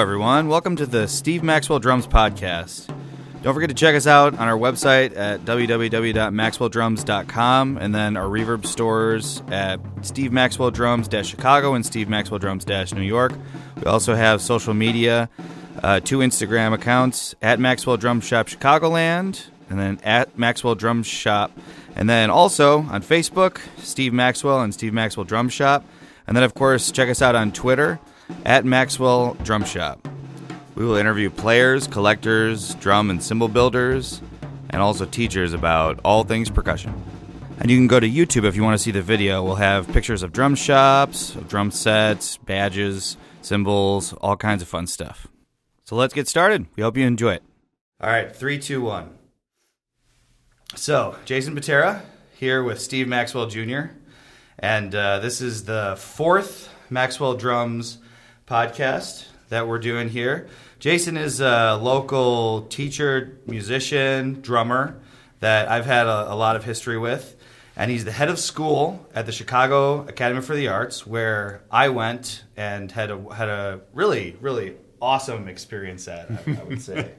everyone. Welcome to the Steve Maxwell Drums Podcast. Don't forget to check us out on our website at www.maxwelldrums.com and then our Reverb stores at Steve Maxwell Drums-Chicago and Steve Maxwell Drums-New York. We also have social media, 2 Instagram accounts, at Maxwell Drum Shop Chicagoland and then at Maxwell Drum Shop. And then also on Facebook, Steve Maxwell and Steve Maxwell Drum Shop. And then, of course, check us out on Twitter at Maxwell Drum Shop. We will interview players, collectors, drum and cymbal builders, and also teachers about all things percussion. And you can go to YouTube if you want to see the video. We'll have pictures of drum shops, of drum sets, badges, cymbals, all kinds of fun stuff. So let's get started. We hope you enjoy it. All right, 3, 2, 1. So, Jason Patera here with Steve Maxwell Jr., and this is the 4th Maxwell Drums podcast that we're doing here. Jason is a local teacher, musician, drummer that I've had a lot of history with, and he's the head of school at the Chicago Academy for the Arts, where I went and had a really, really awesome experience at, I would say.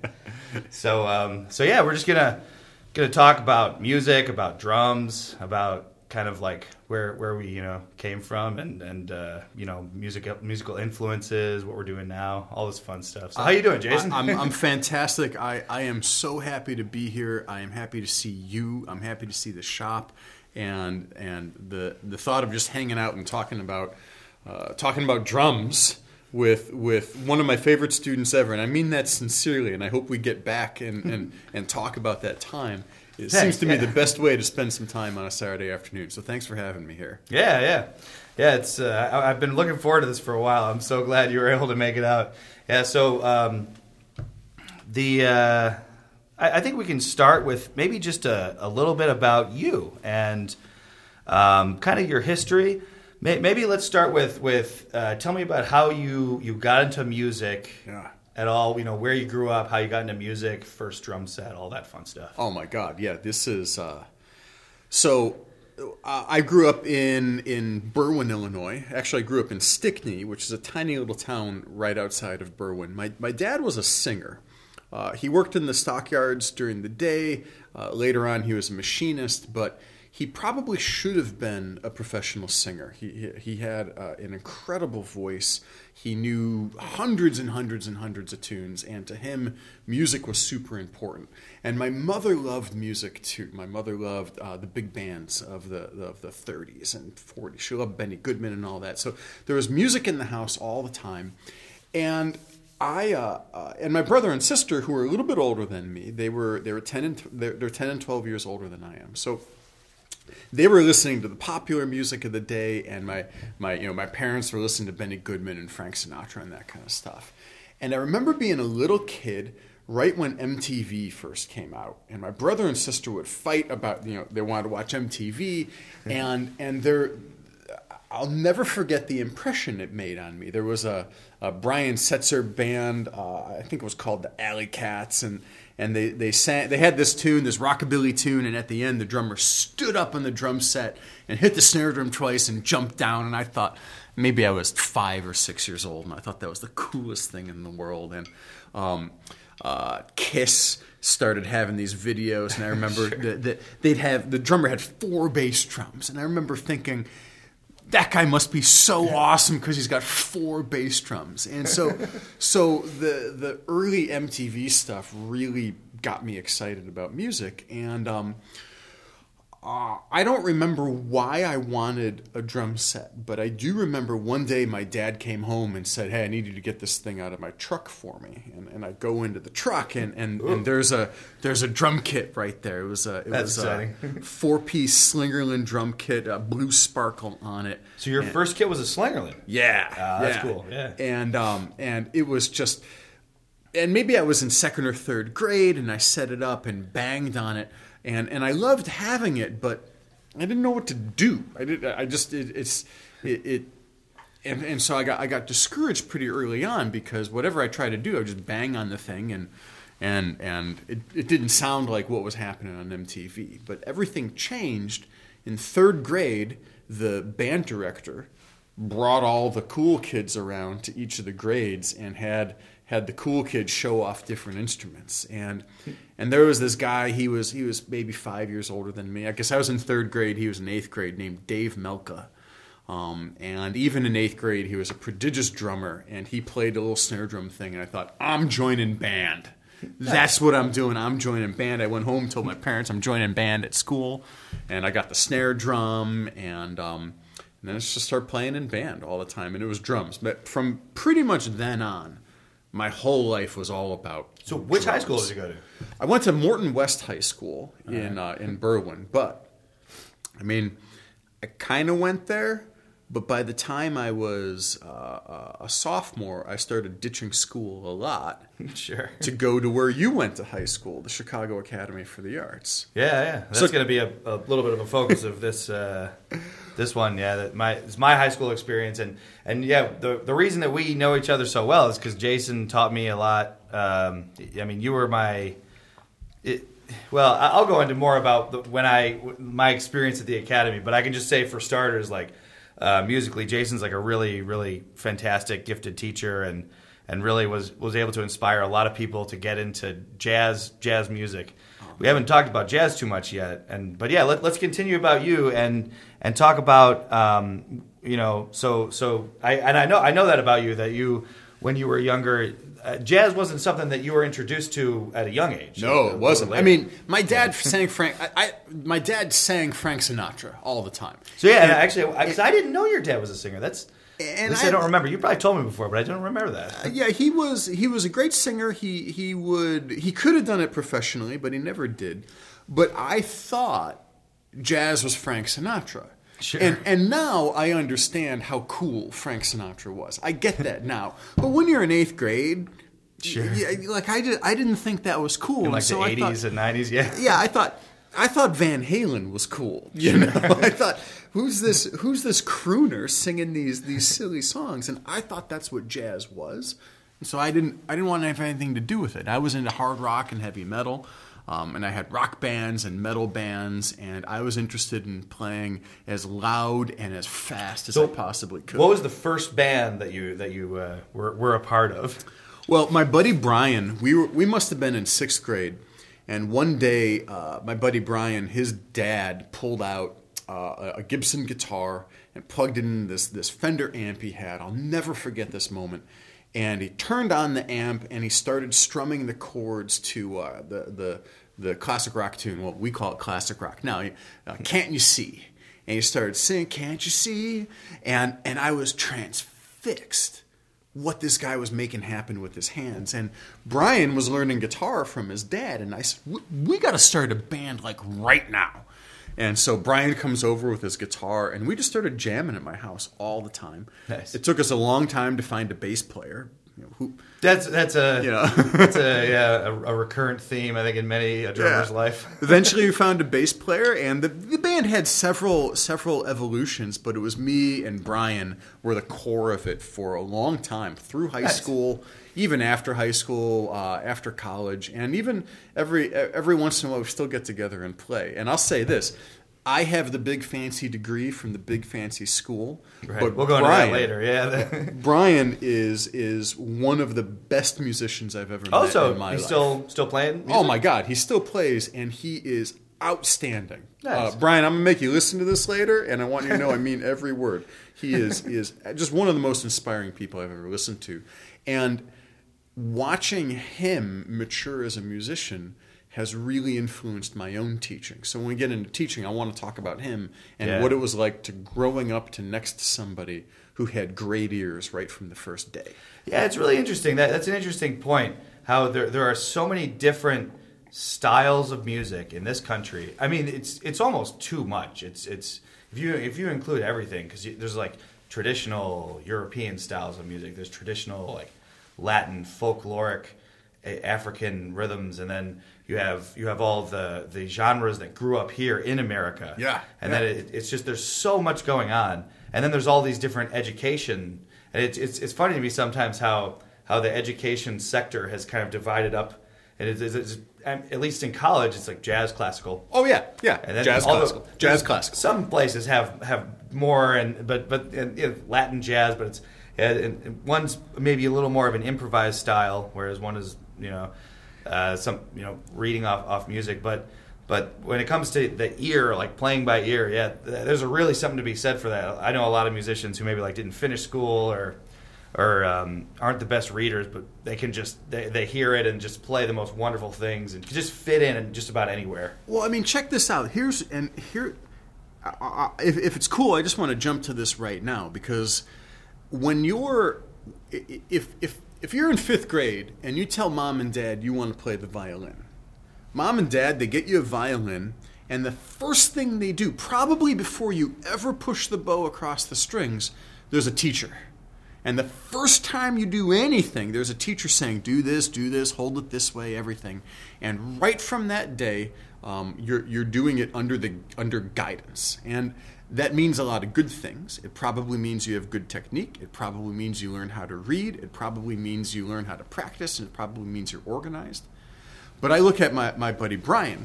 So yeah, we're just gonna talk about music, about drums, about kind of like where we came from and musical influences, what we're doing now, all this fun stuff. So how you doing, Jason? I'm fantastic. I am so happy to be here. I am happy to see you. I'm happy to see the shop, and the thought of just hanging out and talking about drums with one of my favorite students ever, and I mean that sincerely. And I hope we get back and talk about that time. It seems to me the best way to spend some time on a Saturday afternoon. So thanks for having me here. Yeah. It's I've been looking forward to this for a while. I'm so glad you were able to make it out. Yeah. So I think we can start with maybe just a little bit about you and kind of your history. Maybe let's start with tell me about how you got into music. Yeah. At all, where you grew up, how you got into music, first drum set, all that fun stuff. Oh my God, yeah, this is so. I grew up in Berwyn, Illinois. Actually, I grew up in Stickney, which is a tiny little town right outside of Berwyn. My dad was a singer. He worked in the stockyards during the day. Later on, he was a machinist, but he probably should have been a professional singer. He had an incredible voice. He knew hundreds and hundreds and hundreds of tunes, and to him, music was super important. And my mother loved music too. My mother loved the big bands of the 30s and 40s. She loved Benny Goodman and all that. So there was music in the house all the time. And and my brother and sister, who were a little bit older than me, they're 10 and 12 years older than I am. So they were listening to the popular music of the day, and my parents were listening to Benny Goodman and Frank Sinatra and that kind of stuff. And I remember being a little kid right when MTV first came out, and my brother and sister would fight about they wanted to watch MTV, and I'll never forget the impression it made on me. There was a Brian Setzer band, I think it was called the Alley Cats, and they had this tune, this rockabilly tune, and at the end the drummer stood up on the drum set and hit the snare drum twice and jumped down, and I thought, maybe I was 5 or 6 years old, and I thought that was the coolest thing in the world. And Kiss started having these videos, and I remember that the drummer had 4 bass drums, and I remember thinking, that guy must be so awesome because he's got 4 bass drums. And so the early MTV stuff really got me excited about music. And I don't remember why I wanted a drum set, but I do remember one day my dad came home and said, "Hey, I need you to get this thing out of my truck for me." And I go into the truck and there's a drum kit right there. It was a 4-piece Slingerland drum kit, a blue sparkle on it. So your first kit was a Slingerland? Yeah, that's cool. Yeah, and it was just, and maybe I was in 2nd or 3rd grade, and I set it up and banged on it. And I loved having it, but I didn't know what to do. And so I got discouraged pretty early on because whatever I tried to do, I would just bang on the thing, and it didn't sound like what was happening on MTV. But everything changed in 3rd grade. The band director brought all the cool kids around to each of the grades and had had the cool kids show off different instruments. And there was this guy, he was maybe 5 years older than me. I guess I was in 3rd grade, he was in 8th grade, named Dave Melka. And even in 8th grade, he was a prodigious drummer, and he played a little snare drum thing, and I thought, I'm joining band. That's what I'm doing. I'm joining band. I went home, told my parents I'm joining band at school, and I got the snare drum, and then I just started playing in band all the time, and it was drums. But from pretty much then on, my whole life was all about So which drums. high school did you go to? I went to Morton West High School in Berwyn, but I mean, I kind of went there. But by the time I was a sophomore, I started ditching school a lot Sure. to go to where you went to high school, the Chicago Academy for the Arts. Yeah. That's going to be a little bit of a focus of this this one. Yeah, it's my high school experience, and yeah, the reason that we know each other so well is because Jason taught me a lot. I mean, you were well, I'll go into more about my experience at the Academy, but I can just say for starters, like. Musically, Jason's like a really, really fantastic, gifted teacher, and really was able to inspire a lot of people to get into jazz music. We haven't talked about jazz too much yet, but yeah, let's continue about you and talk about So I know that about you, that you, when you were younger, jazz wasn't something that you were introduced to at a young age. No, it wasn't. I mean, my dad sang my dad sang Frank Sinatra all the time. So yeah, and actually, because I didn't know your dad was a singer. At least I don't remember. You probably told me before, but I don't remember that. Yeah, he was a great singer. He could have done it professionally, but he never did. But I thought jazz was Frank Sinatra. Sure. And now I understand how cool Frank Sinatra was. I get that now. But when you're in 8th grade, sure. Like I didn't think that was cool. In like the 80s and 90s, yeah. Yeah, I thought Van Halen was cool. You know, I thought who's this crooner singing these silly songs, and I thought that's what jazz was. And so I didn't want to have anything to do with it. I was into hard rock and heavy metal. And I had rock bands and metal bands, and I was interested in playing as loud and as fast as I possibly could. What was the first band that you were a part of? Well, my buddy Brian, we must have been in 6th grade, and one day my buddy Brian, his dad pulled out a Gibson guitar and plugged it in this Fender amp he had. I'll never forget this moment. And he turned on the amp and he started strumming the chords to the classic rock tune. Well, we call it classic rock now. Can't You See? And he started singing, Can't You See? And I was transfixed what this guy was making happen with his hands. And Brian was learning guitar from his dad. And I said, we got to start a band like right now. And so Brian comes over with his guitar, and we just started jamming at my house all the time. Nice. It took us a long time to find a bass player. That's a recurrent theme, I think, in many a drummer's life. Eventually, we found a bass player, and the band had several evolutions, but it was me and Brian were the core of it for a long time, through high school, even after high school, after college, and even every once in a while we still get together and play. And I'll say this. I have the big fancy degree from the big fancy school. Right. But we'll go into that later. Yeah. Brian is one of the best musicians I've ever met in my life. He's still playing music? Oh my God, he still plays, and he is outstanding. Nice. Brian, I'm gonna make you listen to this later, and I want you to know I mean every word. He is just one of the most inspiring people I've ever listened to, and watching him mature as a musician has really influenced my own teaching. So when we get into teaching, I want to talk about him and what it was like to growing up to next to somebody who had great ears right from the first day. Yeah, it's really interesting. That's an interesting point, how there are so many different styles of music in this country. I mean, it's almost too much. It's if you include everything, because there's like traditional European styles of music, there's traditional like Latin folkloric African rhythms, and then you have all the genres that grew up here in America. Yeah. And then it's just, there's so much going on. And then there's all these different education. And it's funny to me sometimes how the education sector has kind of divided up. And it's at least in college, it's like jazz classical. Oh yeah. And then jazz classical. Jazz classical. Some places have more, but Latin jazz, but and one's maybe a little more of an improvised style, whereas one is reading off music. But when it comes to the ear, like playing by ear, yeah, there's really something to be said for that. I know a lot of musicians who maybe like didn't finish school or aren't the best readers, but they can just they hear it and just play the most wonderful things and just fit in just about anywhere. Well, I mean, check this out. If it's cool, I just want to jump to this right now, because when if you're in 5th grade and you tell mom and dad you want to play the violin, mom and dad, they get you a violin, and the first thing they do, probably before you ever push the bow across the strings, there's a teacher. And the first time you do anything, there's a teacher saying, do this, hold it this way, everything. And right from that day, you're doing it under guidance. And that means a lot of good things. It probably means you have good technique. It probably means you learn how to read. It probably means you learn how to practice. And it probably means you're organized. But I look at my buddy Brian,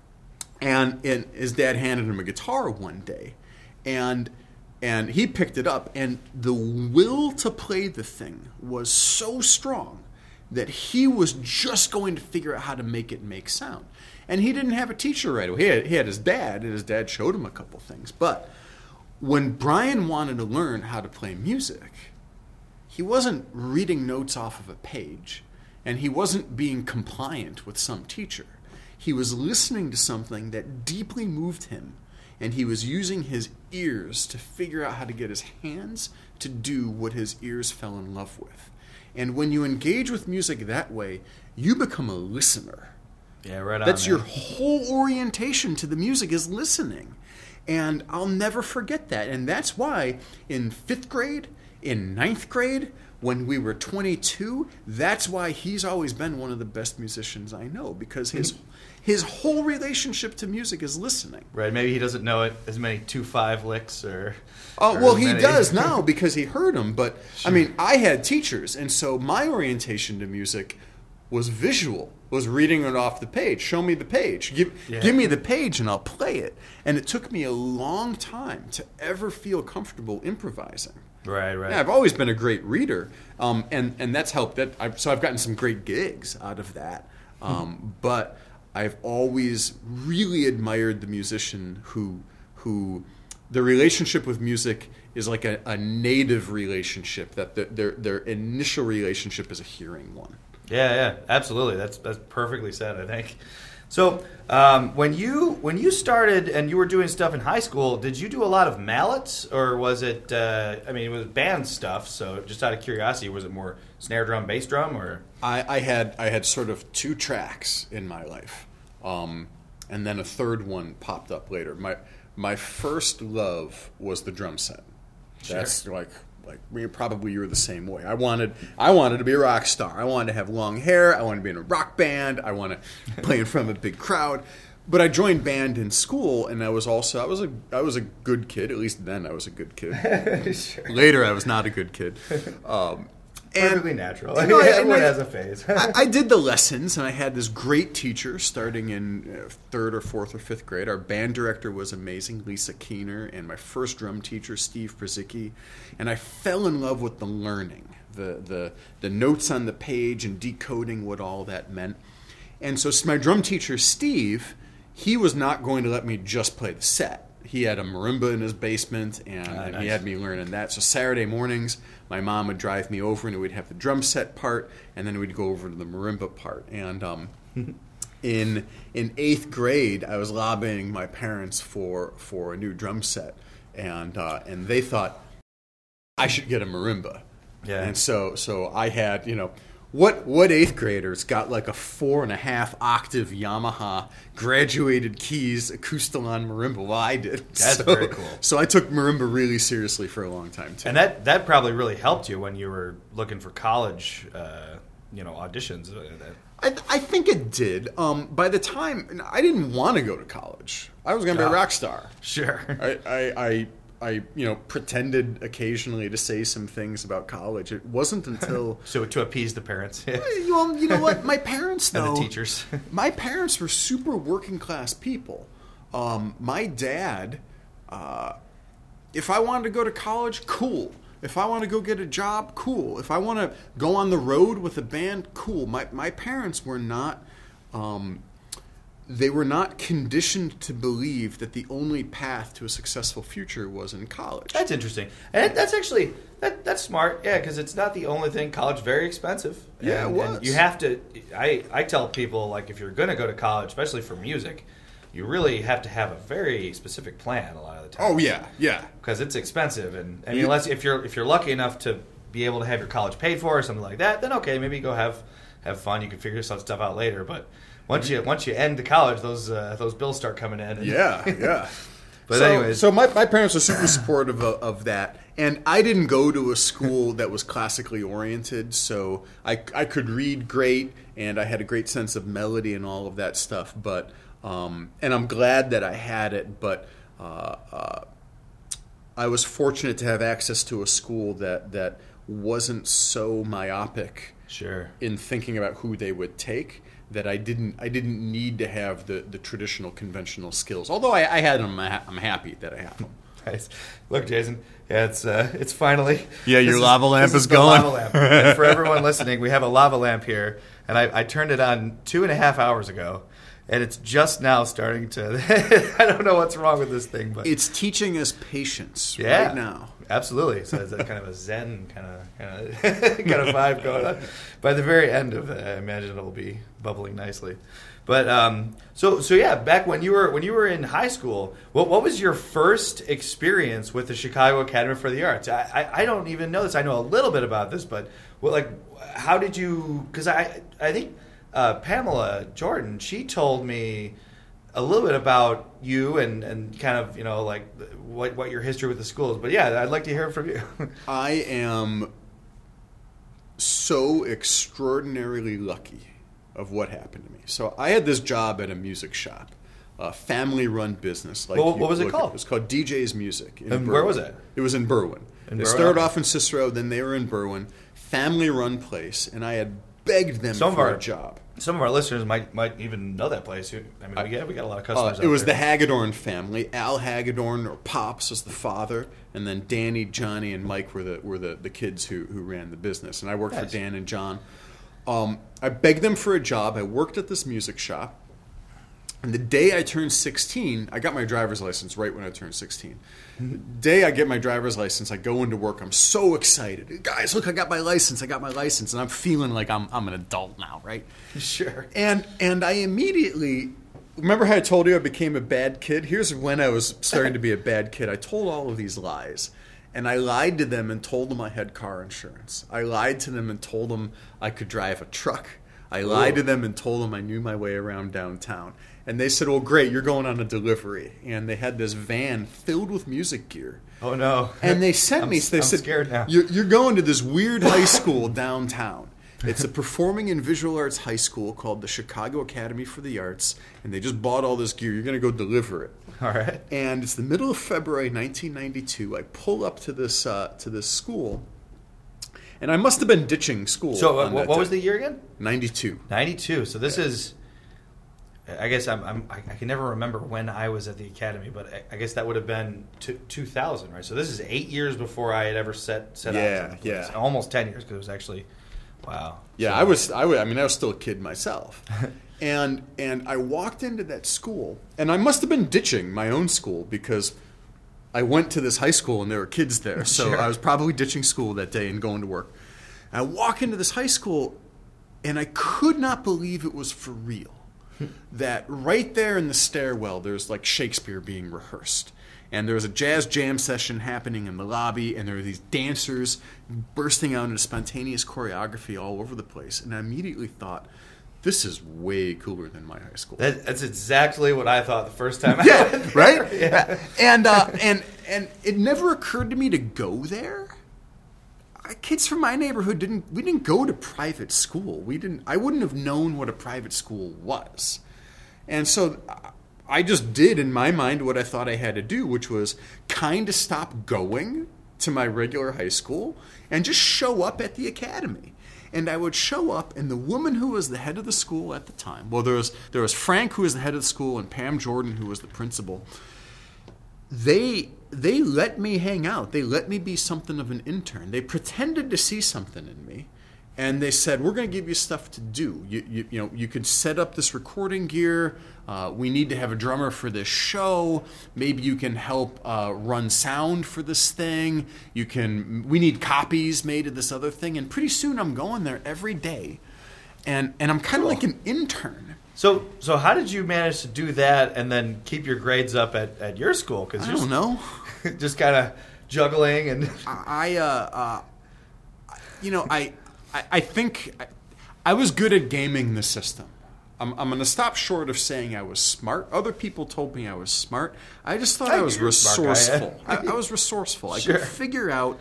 and his dad handed him a guitar one day. And he picked it up, and the will to play the thing was so strong that he was just going to figure out how to make it make sound. And he didn't have a teacher right away. He had his dad, and his dad showed him a couple things. But when Brian wanted to learn how to play music, he wasn't reading notes off of a page, and he wasn't being compliant with some teacher. He was listening to something that deeply moved him, and he was using his ears to figure out how to get his hands to do what his ears fell in love with. And when you engage with music that way, you become a listener. Yeah, right on. That's your whole orientation to the music, is listening. And I'll never forget that. And that's why in 5th grade, in 9th grade, when we were 22, that's why he's always been one of the best musicians I know, because his whole relationship to music is listening. Right, maybe he doesn't know it as many 2/5 licks or... Oh, well, he does now because he heard them, but, sure. I mean, I had teachers, and so my orientation to music was visual, was reading it off the page. Show me the page. Give me the page and I'll play it. And it took me a long time to ever feel comfortable improvising. Right. Yeah, I've always been a great reader, and that's helped. So I've gotten some great gigs out of that. But I've always really admired the musician who the relationship with music is like a native relationship, that their initial relationship is a hearing one. Yeah, absolutely. That's perfectly said, I think. So when you started and you were doing stuff in high school, did you do a lot of mallets, or was it? It was band stuff. So just out of curiosity, was it more snare drum, bass drum, or? I had sort of 2 tracks in my life, and then a third one popped up later. My first love was the drum set. Sure. That's like probably you were the same way. I wanted to be a rock star. I wanted to have long hair. I wanted to be in a rock band. I wanted to play in front of a big crowd. But I joined band in school, and I was a good kid. At least then I was a good kid. Sure. Later I was not a good kid. Perfectly natural. Everyone has a phase. I did the lessons, and I had this great teacher starting in 3rd or 4th or 5th grade. Our band director was amazing, Lisa Keener, and my first drum teacher, Steve Przicki. And I fell in love with the learning, the notes on the page and decoding what all that meant. And so my drum teacher, Steve, he was not going to let me just play the set. He had a marimba in his basement, and nice. He had me learning that. So Saturday mornings, my mom would drive me over, and we'd have the drum set part, and then we'd go over to the marimba part. And in 8th grade, I was lobbying my parents for a new drum set, and they thought I should get a marimba. Yeah. And so I had, what 8th graders got like a 4.5 octave Yamaha graduated keys Acoustalon marimba? Well, I did. That's very cool. So I took marimba really seriously for a long time too. And that probably really helped you when you were looking for college, auditions. I think it did. By the time I didn't want to go to college, I was going to be a rock star. Sure. I pretended occasionally to say some things about college. It wasn't until... So to appease the parents. Well, you know what? My parents, though... And the teachers. My parents were super working class people. My dad, if I wanted to go to college, cool. If I want to go get a job, cool. If I want to go on the road with a band, cool. My parents were not they were not conditioned to believe that the only path to a successful future was in college. That's interesting. And that's actually, that's smart. Yeah, because it's not the only thing. College is very expensive. Yeah, it was. And you have to, I tell people, like, if you're going to go to college, especially for music, you really have to have a very specific plan a lot of the time. Oh, yeah, yeah. Because it's expensive. And I mean, unless if you're lucky enough to be able to have your college paid for or something like that, then okay, maybe go have fun. You can figure some stuff out later. But once you end the college, those bills start coming in. Yeah. But anyways, so my parents were super supportive of that, and I didn't go to a school that was classically oriented, so I could read great, and I had a great sense of melody and all of that stuff. But and I'm glad that I had it, but I was fortunate to have access to a school that wasn't so myopic. Sure. In thinking about who they would take, that I didn't need to have the traditional conventional skills. Although I had them, I'm happy that I have them. Nice. Look, Jason, yeah, it's finally... Yeah, your lava lamp is going. Lava lamp. And for everyone listening, we have a lava lamp here, and I turned it on 2.5 hours ago, and it's just now starting to... I don't know what's wrong with this thing, but... It's teaching us patience right now. Absolutely. So it's a kind of a Zen kind of vibe going on. By the very end of it, I imagine it'll be bubbling nicely. But so yeah, back when you were in high school, what was your first experience with the Chicago Academy for the Arts? I don't even know this. I know a little bit about this, but how did you? Because I think Pamela Jordan, she told me a little bit about you and kind of, like what your history with the school is. But yeah, I'd like to hear it from you. I am so extraordinarily lucky of what happened to me. So I had this job at a music shop, a family-run business. What was it called? It was called DJ's Music. And where was it? It was in Berwyn. They started off in Cicero, then they were in Berwyn. Family-run place, and I had begged them for a job. Some of our listeners might even know that place. I mean, we got a lot of customers. It was the Hagedorn family. Al Hagedorn, or Pops, was the father, and then Danny, Johnny, and Mike were the kids who ran the business. And I worked for Dan and John. I begged them for a job. I worked at this music shop. And the day I turned 16, I got my driver's license right when I turned 16. The day I get my driver's license, I go into work. I'm so excited. Guys, look, I got my license. And I'm feeling like I'm an adult now, right? Sure. And I immediately, remember how I told you I became a bad kid? Here's when I was starting to be a bad kid. I told all of these lies. And I lied to them and told them I had car insurance. I lied to them and told them I could drive a truck. I lied to them and told them I knew my way around downtown. And they said, well, great, you're going on a delivery. And they had this van filled with music gear. Oh, no. And they sent me, they said, scared now. You're going to this weird high school downtown. It's a performing and visual arts high school called the Chicago Academy for the Arts. And they just bought all this gear. You're going to go deliver it. All right. And it's the middle of February 1992. I pull up to this school. And I must have been ditching school. So what was the year again? 92. 92. So this is... I guess I can never remember when I was at the academy, but I guess that would have been 2000, right? So this is 8 years before I had ever set out. Yeah. Almost 10 years, because it was actually, wow. Yeah, so, I was still a kid myself, and I walked into that school, and I must have been ditching my own school because I went to this high school and there were kids there, so Sure. I was probably ditching school that day and going to work. And I walk into this high school, and I could not believe it was for real. That right there in the stairwell, there's like Shakespeare being rehearsed. And there was a jazz jam session happening in the lobby, and there were these dancers bursting out into spontaneous choreography all over the place. And I immediately thought, this is way cooler than my high school. That's exactly what I thought the first time I Yeah, went there. right? Yeah. And it never occurred to me to go there. Kids from my neighborhood didn't go to private school. I wouldn't have known what a private school was. And so I just did in my mind what I thought I had to do, which was kind of stop going to my regular high school and just show up at the academy. And I would show up, and the woman who was the head of the school at the time, well, there was Frank, who was the head of the school, and Pam Jordan, who was the principal. they let me hang out. They let me be something of an intern. They pretended to see something in me, and they said, "We're going to give you stuff to do. You could set up this recording gear. We need to have a drummer for this show. Maybe you can help run sound for this thing. We need copies made of this other thing." And pretty soon, I'm going there every day, and I'm kind of like an intern. So how did you manage to do that and then keep your grades up at your school? Because I don't know. Just kind of juggling and I think I was good at gaming the system. I'm going to stop short of saying I was smart. Other people told me I was smart. I just thought I was resourceful. I was resourceful. Sure. I could figure out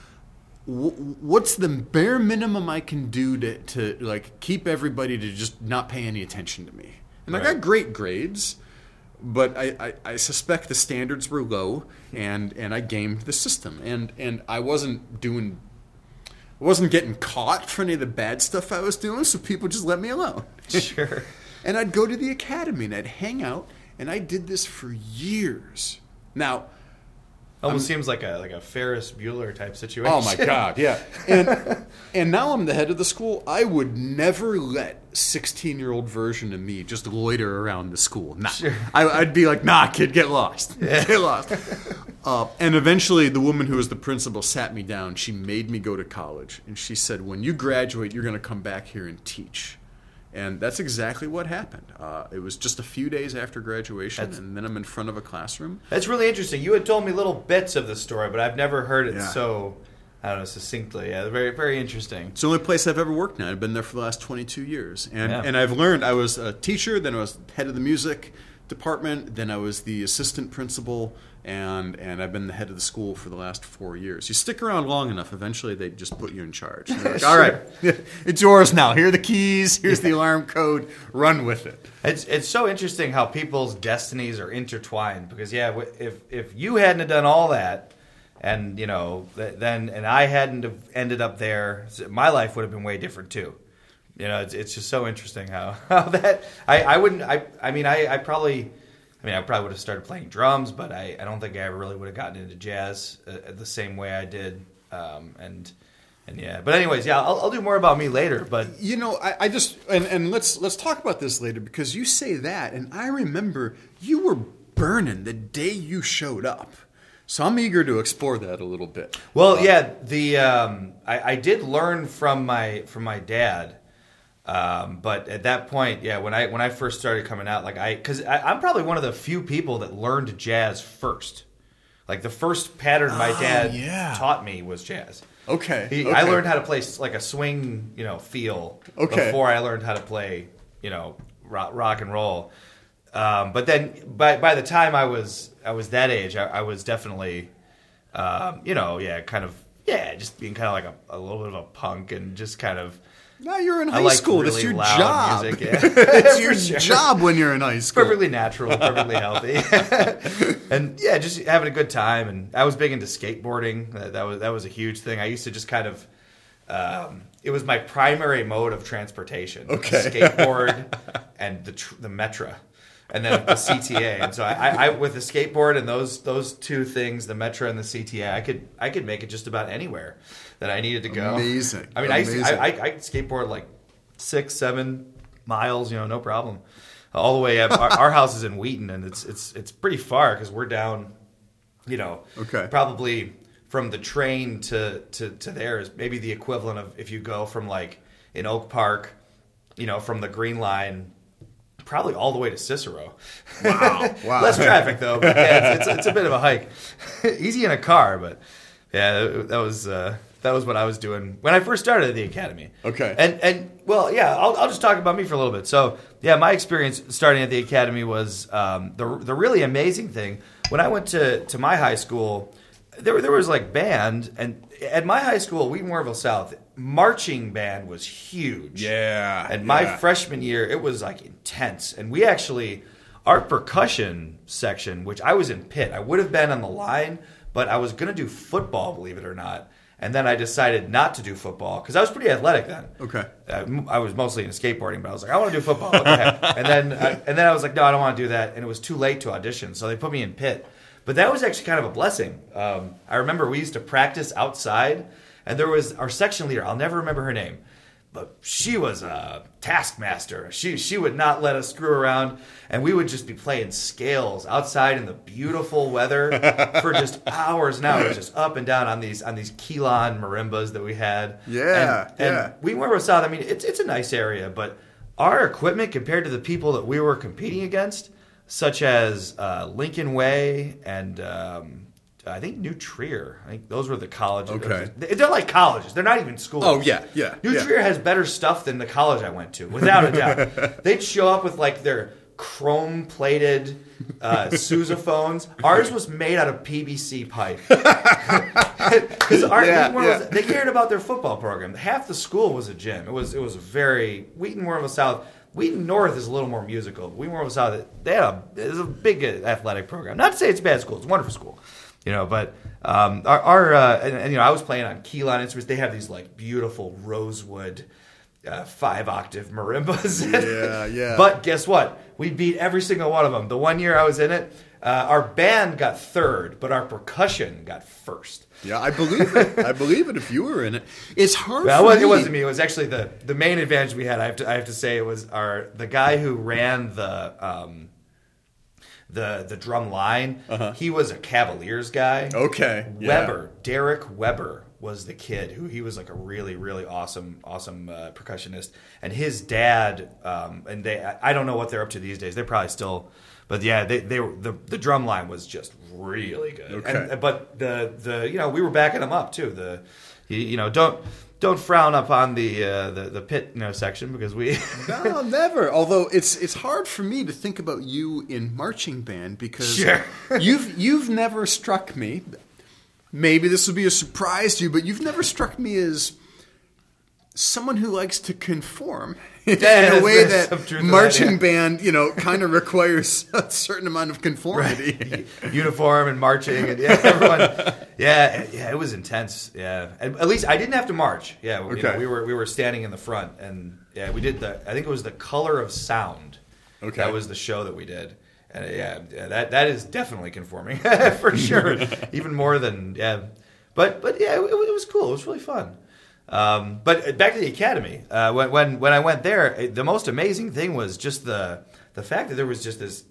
what's the bare minimum I can do to like keep everybody to just not pay any attention to me. And I got great grades, but I suspect the standards were low, and I gamed the system, and I wasn't getting caught for any of the bad stuff I was doing, so people just let me alone. Sure. And I'd go to the academy and I'd hang out, and I did this for years. Now, almost seems like a Ferris Bueller type situation. oh my God, yeah. And now I'm the head of the school. I would never let 16-year-old version of me just loiter around the school. Nah. Sure. I'd be like, nah, kid, get lost. Yeah. Get lost. And eventually the woman who was the principal sat me down. She made me go to college. And she said, when you graduate, you're going to come back here and teach. And that's exactly what happened. It was just a few days after graduation, and then I'm in front of a classroom. That's really interesting. You had told me little bits of the story, but I've never heard it so, I don't know, succinctly. Yeah, very, very interesting. It's the only place I've ever worked now. I've been there for the last 22 years. And I've learned. I was a teacher, then I was head of the music department, then I was the assistant principal, and I've been the head of the school for the last 4 years. You stick around long enough, eventually they just put you in charge. Like, all right, it's yours now. Here are the keys. Here's the alarm code. Run with it. It's so interesting how people's destinies are intertwined. Because if you hadn't have done all that, and and I hadn't have ended up there, my life would have been way different too. It's just so interesting how that I probably would have started playing drums, but I don't think I ever really would have gotten into jazz the same way I did. But anyways, I'll do more about me later. But I just and let's talk about this later, because you say that, and I remember you were burning the day you showed up. So I'm eager to explore that a little bit. Well, I did learn from my dad. But at that point, when I first started coming out, because I'm probably one of the few people that learned jazz first. Like the first pattern my dad taught me was jazz. Okay. I learned how to play like a swing, feel before I learned how to play, rock and roll. But then by the time I was that age, I was definitely, just being kind of like a little bit of a punk and just kind of. No, you're in high school. Really That's your job. Music, yeah. It's your job when you're in high school. Perfectly natural, perfectly healthy, and just having a good time. And I was big into skateboarding. That was a huge thing. I used to just kind of. It was my primary mode of transportation. Okay. The skateboard and the Metra. And then the CTA, and so I with the skateboard and those two things, the Metra and the CTA, I could make it just about anywhere that I needed to go. Amazing. I mean, I skateboard like 6-7 miles, no problem, all the way up. Our house is in Wheaton, and it's pretty far because we're down, probably from the train to there is maybe the equivalent of if you go from like in Oak Park, from the Green Line. Probably all the way to Cicero. Wow. Less traffic though. But it's a bit of a hike. Easy in a car, but that was what I was doing when I first started at the academy. Okay. I'll just talk about me for a little bit. So my experience starting at the academy was the really amazing thing. When I went to my high school, there was like band, and at my high school, Wheaton Warrenville South, marching band was huge. Yeah. And my freshman year, it was like intense. And we actually, our percussion section, which I was in pit, I would have been on the line, but I was going to do football, believe it or not. And then I decided not to do football because I was pretty athletic then. Okay. I was mostly into skateboarding, but I was like, I want to do football. What the heck? And then I was like, no, I don't want to do that. And it was too late to audition, so they put me in pit. But that was actually kind of a blessing. I remember we used to practice outside, and there was our section leader. I'll never remember her name, but she was a taskmaster. She would not let us screw around, and we would just be playing scales outside in the beautiful weather for just hours and hours, just up and down on these Keelan marimbas that we had. And Wheaton South, I mean, it's a nice area, but our equipment compared to the people that we were competing against, such as Lincoln Way and I think New Trier. I think those were the colleges. Okay. They're like colleges. They're not even schools. Oh, yeah. New Trier has better stuff than the college I went to, without a doubt. They'd show up with like their chrome-plated sousaphones. Ours was made out of PVC pipe. Because they cared about their football program. Half the school was a gym. It was a very Wheaton Warrenville South. Wheaton North is a little more musical. Wheaton Warrenville South, it was a big athletic program. Not to say it's a bad school. It's a wonderful school. But I was playing on Keelan instruments. They have these like beautiful rosewood 5-octave marimbas. Yeah. But guess what? We beat every single one of them. The one year I was in it, our band got third, but our percussion got first. Yeah, I believe it. I believe it if you were in it. It's hard well, for me. It wasn't me. It was actually the main advantage we had. I have to say it was the guy who ran the drum line. He was a Cavaliers guy. Okay. Yeah. Derek Weber was the kid who he was like a really, really awesome percussionist. And his dad, and I don't know what they're up to these days. They're probably still, but yeah, they were, the drum line was just really good. Okay. But we were backing them up too. Don't frown upon the pit section because we no, never. Although it's hard for me to think about you in marching band because sure. you've never struck me. Maybe this will be a surprise to you, but you've never struck me as someone who likes to conform in a way that marching band, kind of requires a certain amount of conformity. Right. Uniform and marching and everyone. Yeah, it was intense. Yeah, and at least I didn't have to march. Yeah, okay. We were standing in the front, and yeah, we did I think it was the Color of Sound. Okay, that was the show that we did. And that is definitely conforming for sure. Even more than but yeah, it was cool. It was really fun. But back to the academy. When I went there, the most amazing thing was just the fact that there was just this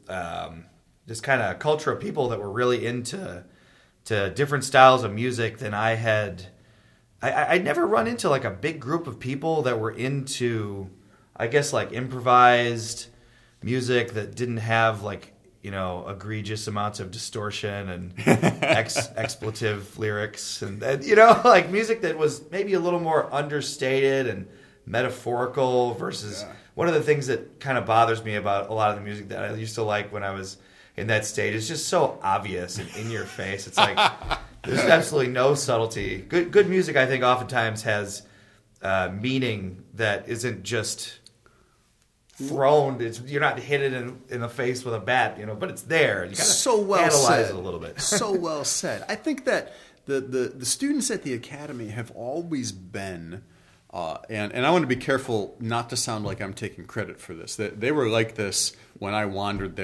kind of culture of people that were really into different styles of music than I had. I'd never run into like a big group of people that were into, I guess, like improvised music that didn't have like egregious amounts of distortion and expletive lyrics and like music that was maybe a little more understated and metaphorical versus one of the things that kind of bothers me about a lot of the music that I used to like when I was in that state is just so obvious and in your face. It's like there's absolutely no subtlety. Good music, I think, oftentimes has meaning that isn't just thrown. You're not hit it in the face with a bat, but it's there. You got to analyze it a little bit. So well said. I think that the students at the academy have always been, and I want to be careful not to sound like I'm taking credit for this. They were like this when I wandered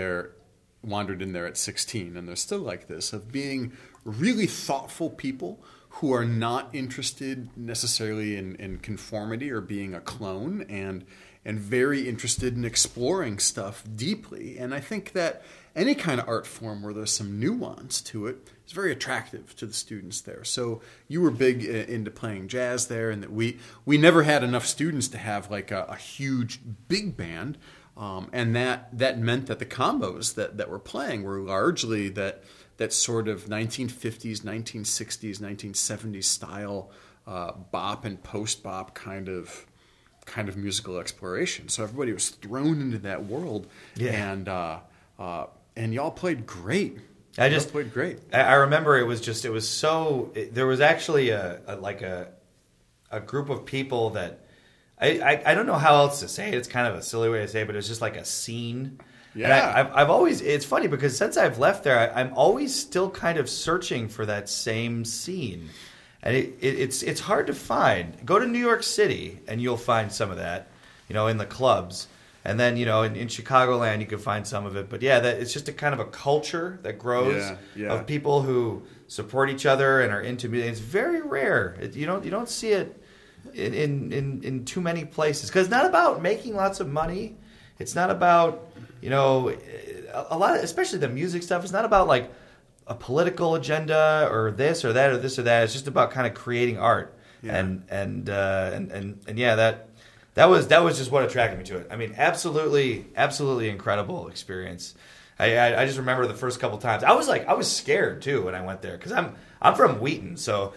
in there at 16, and they're still like this, of being really thoughtful people who are not interested necessarily in conformity or being a clone, and very interested in exploring stuff deeply. And I think that any kind of art form where there's some nuance to it is very attractive to the students there. So you were big into playing jazz there, and that we never had enough students to have like a huge big band. And that meant that the combos that we're playing were largely that sort of 1950s, 1960s, 1970s style bop and post-bop kind of musical exploration. So everybody was thrown into that world, and y'all played great. Played great. I remember there was actually a group of people that I don't know how else to say it. It's kind of a silly way to say it, but it's just like a scene. Yeah. And I've always, it's funny because since I've left there, I'm always still kind of searching for that same scene. And it's hard to find. Go to New York City and you'll find some of that, in the clubs. And then, in Chicagoland, you can find some of it. But yeah, it's just a kind of a culture that grows of people who support each other and are into music. It's very rare. You don't see it in too many places, because it's not about making lots of money. It's not about, a lot of, especially the music stuff. It's not about like a political agenda or this or that or this or that. It's just about kind of creating art. Yeah. And yeah, that was just what attracted me to it. I mean, absolutely incredible experience. I just remember the first couple times. I was scared too when I went there, because I'm from Wheaton, so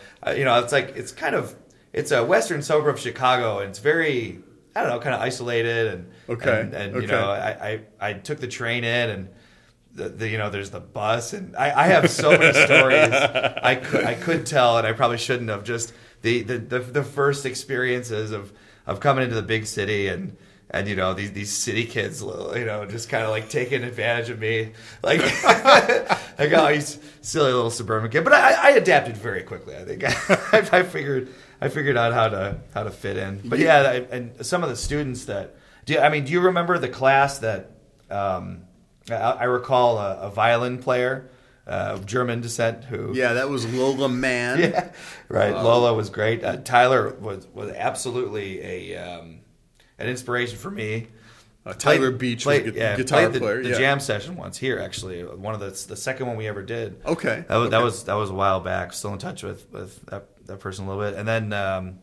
it's a western suburb of Chicago, and it's very, I don't know, kind of isolated, and I took the train in, and there's the bus, and I have so many stories I could tell, and I probably shouldn't have. Just the first experiences of coming into the big city, and these city kids, just kind of like taking advantage of me, like oh, he's silly little suburban kid. But I adapted very quickly. I think I figured out how to fit in. But yeah, and some of the students that do you remember the class that I recall a violin player of German descent who that was Lola Mann. Yeah, right. Lola was great. Tyler was absolutely an inspiration for me. Tyler Beach was a guitar player. The jam session once here, actually, one of the second one we ever did. Okay, that was a while back. Still in touch with that person a little bit, and then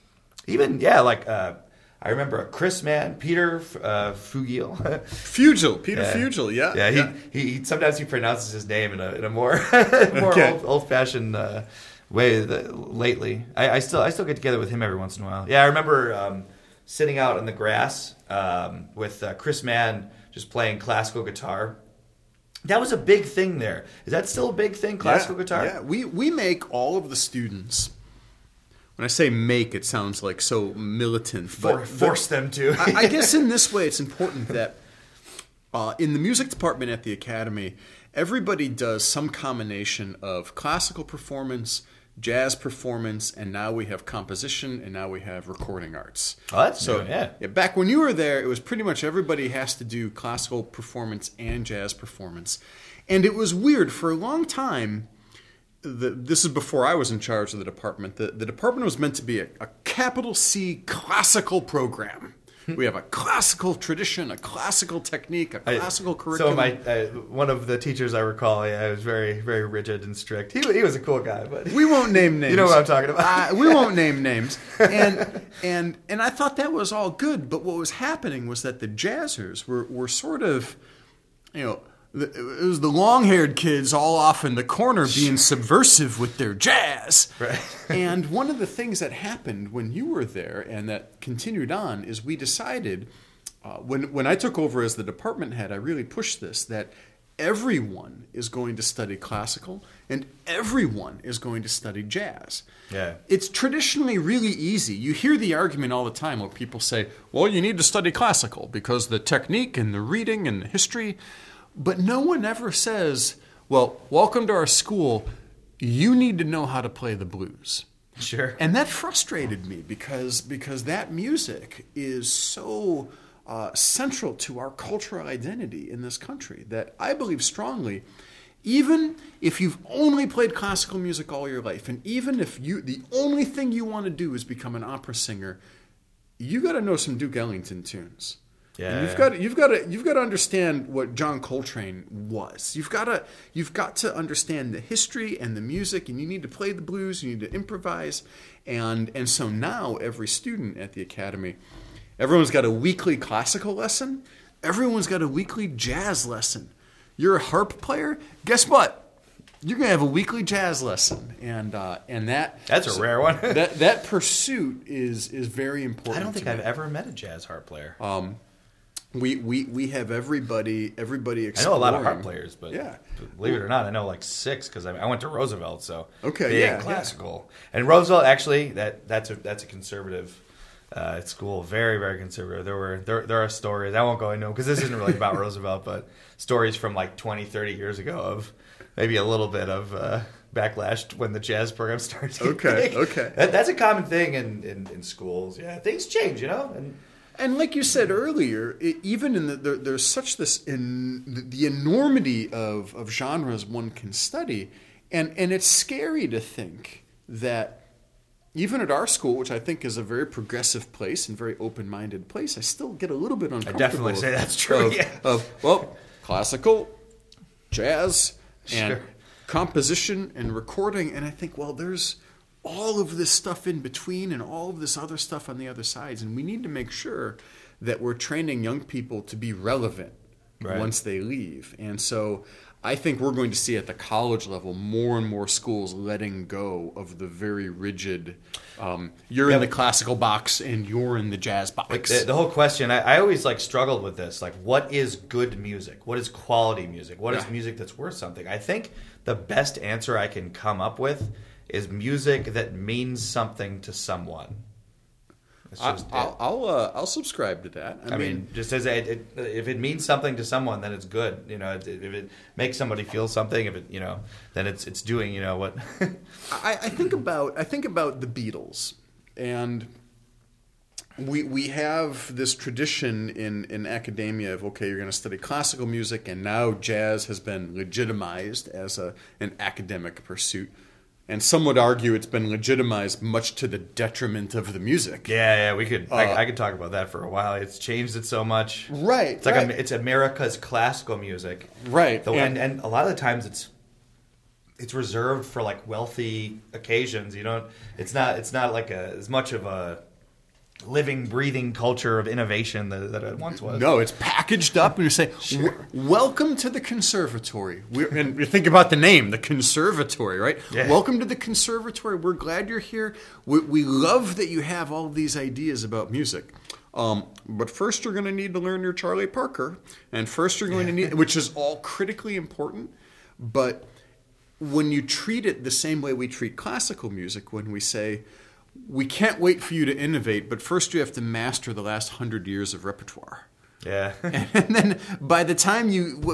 I remember Chris Mann, Peter Fugel. Peter Fugel, yeah. Yeah, he sometimes he pronounces his name in a more old fashioned way. Lately, I still get together with him every once in a while. Yeah, I remember sitting out in the grass with Chris Mann just playing classical guitar. That was a big thing there. Is that still a big thing, classical guitar? Yeah, we make all of the students. When I say make, it sounds like so militant. Force them to. I guess in this way, it's important that in the music department at the Academy, everybody does some combination of classical performance, jazz performance, and now we have composition, and now we have recording arts. Oh, that's new, yeah. Back when you were there, it was pretty much everybody has to do classical performance and jazz performance. And it was weird. For a long time, this is before I was in charge of the department. The department was meant to be a capital C classical program. We have a classical tradition, a classical technique, a classical curriculum. So one of the teachers I recall, was very, very rigid and strict. He was a cool guy, but we won't name names. You know what I'm talking about. We won't name names. And I thought that was all good, but what was happening was that the jazzers were sort of, it was the long-haired kids all off in the corner being subversive with their jazz. Right. And one of the things that happened when you were there and that continued on is we decided, when I took over as the department head, I really pushed this, that everyone is going to study classical and everyone is going to study jazz. Yeah. It's traditionally really easy. You hear the argument all the time where people say, well, you need to study classical because the technique and the reading and the history. But no one ever says, well, welcome to our school. You need to know how to play the blues. Sure. And that frustrated me because that music is so central to our cultural identity in this country that I believe strongly, even if you've only played classical music all your life, and even if the only thing you want to do is become an opera singer, you got to know some Duke Ellington tunes. Yeah, and you've got to understand what John Coltrane was. You've got to understand the history and the music, and you need to play the blues. You need to improvise, and so now every student at the Academy, everyone's got a weekly classical lesson. Everyone's got a weekly jazz lesson. You're a harp player. Guess what? You're gonna have a weekly jazz lesson, and that's a rare one. that pursuit is very important. I don't think I've ever met a jazz harp player. We have everybody exploring. I know a lot of harp players, but believe it or not, I know like 6 because I went to Roosevelt, so big classical. And Roosevelt, actually, that's a conservative school, very, very conservative. There are stories, I won't go into them because this isn't really about Roosevelt, but stories from like 20, 30 years ago of maybe a little bit of backlash when the jazz program started. Okay. That's a common thing in schools. Yeah, things change, and And like you said earlier, even in there's such the enormity of genres one can study, and it's scary to think that even at our school, which I think is a very progressive place and very open-minded place, I still get a little bit uncomfortable. I definitely say that's true. Well, classical, jazz, and composition and recording, and I think, well, there's all of this stuff in between and all of this other stuff on the other sides, and we need to make sure that we're training young people to be relevant once they leave. And so I think we're going to see at the college level more and more schools letting go of the very rigid, you're in the classical box and you're in the jazz box. The whole question, I always struggled with this. What is good music? What is quality music? What is music that's worth something? I think the best answer I can come up with is music that means something to someone. I'll subscribe to that. I mean, just as if it means something to someone, then it's good. If it makes somebody feel something, if it then it's doing what. I think about the Beatles, and we have this tradition in academia of, okay, you're going to study classical music, and now jazz has been legitimized as an academic pursuit. And some would argue it's been legitimized much to the detriment of the music. Yeah, we could. I could talk about that for a while. It's changed it so much. Right. It's it's America's classical music. Right. And a lot of the times it's reserved for wealthy occasions. It's not as much of a living, breathing culture of innovation that it once was. No, it's packaged up, and you say, welcome to the conservatory. And you think about the name, the conservatory, right? Yeah. Welcome to the conservatory. We're glad you're here. We love that you have all these ideas about music. But first you're going to need to learn your Charlie Parker, and first you're going to need, which is all critically important, but when you treat it the same way we treat classical music, when we say, we can't wait for you to innovate, but first you have to master the last 100 years of repertoire. Yeah. And then by the time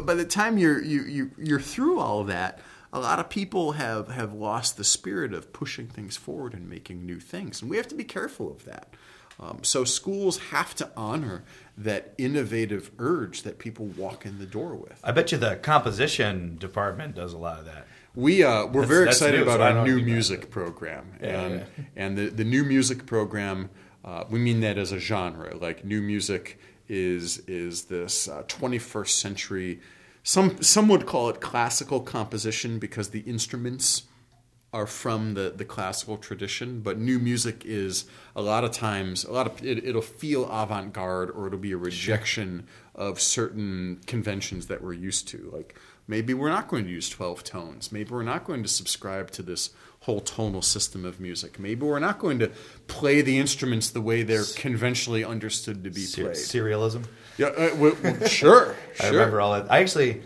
you're through all of that, a lot of people have lost the spirit of pushing things forward and making new things, and we have to be careful of that. So schools have to honor that innovative urge that people walk in the door with. I bet you the composition department does a lot of that. We're very excited about our new music program, and the new music program. We mean that as a genre. New music is this 21st century. Some would call it classical composition because the instruments are from the classical tradition. But new music is a lot of times it'll feel avant-garde, or it'll be a rejection of certain conventions that we're used to. Maybe we're not going to use 12 tones. Maybe we're not going to subscribe to this whole tonal system of music. Maybe we're not going to play the instruments the way they're conventionally understood to be played. Serialism? Yeah, sure. I remember all that. I actually,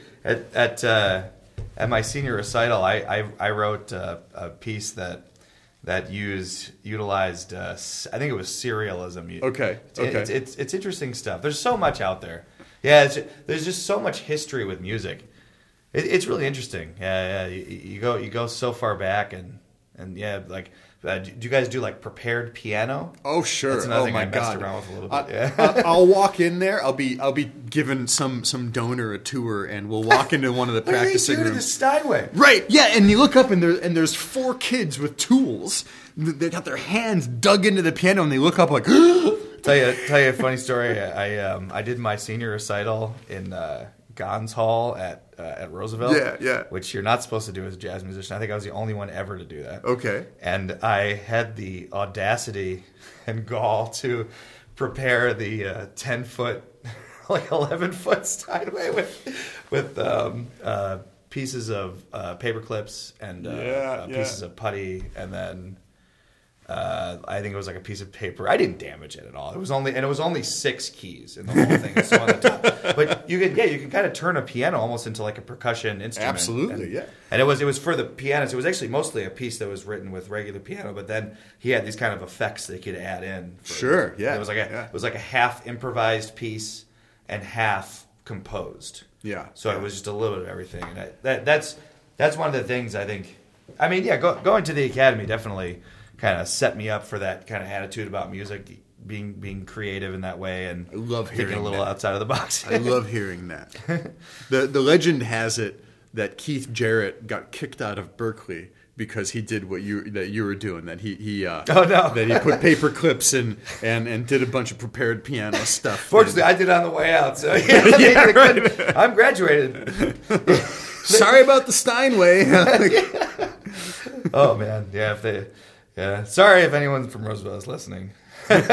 at my senior recital, I wrote a piece that utilized, I think it was serialism. Okay. It's interesting stuff. There's so much out there. Yeah, there's just so much history with music. It's really interesting. Yeah. You go so far back, and do you guys do prepared piano? Oh sure. That's another thing I messed around with a little bit. Yeah. I'll walk in there. I'll be giving some donor a tour, and we'll walk into one of the practicing rooms. The Steinway. Right. Yeah. And you look up, and there's 4 kids with tools. They got their hands dug into the piano, and they look up like. Tell you a funny story. I did my senior recital in Gons Hall at Roosevelt. Yeah. Which you're not supposed to do as a jazz musician. I think I was the only one ever to do that. Okay. And I had the audacity and gall to prepare the 10-foot, 11-foot Steinway with pieces of paper clips and pieces of putty, and then. I think it was a piece of paper. I didn't damage it at all. It was only 6 keys in the whole thing. So on the top. But you can kind of turn a piano almost into a percussion instrument. Absolutely, And it was for the pianist. It was actually mostly a piece that was written with regular piano, but then he had these kind of effects they could add in. Sure, yeah. It was a half improvised piece and half composed. Yeah. So it was just a little bit of everything, and that's one of the things I think. Going to the academy definitely kind of set me up for that kind of attitude about music. being creative in that way and I love thinking hearing a little that. outside of the box. I love hearing that. The legend has it that Keith Jarrett got kicked out of Berkeley because he did what you were doing. That he Oh, no. that he put paper clips in and did a bunch of prepared piano stuff. Fortunately, I did it on the way out, so yeah, right. I'm graduated. Sorry about the Steinway. Oh man, sorry if anyone from Roosevelt is listening. but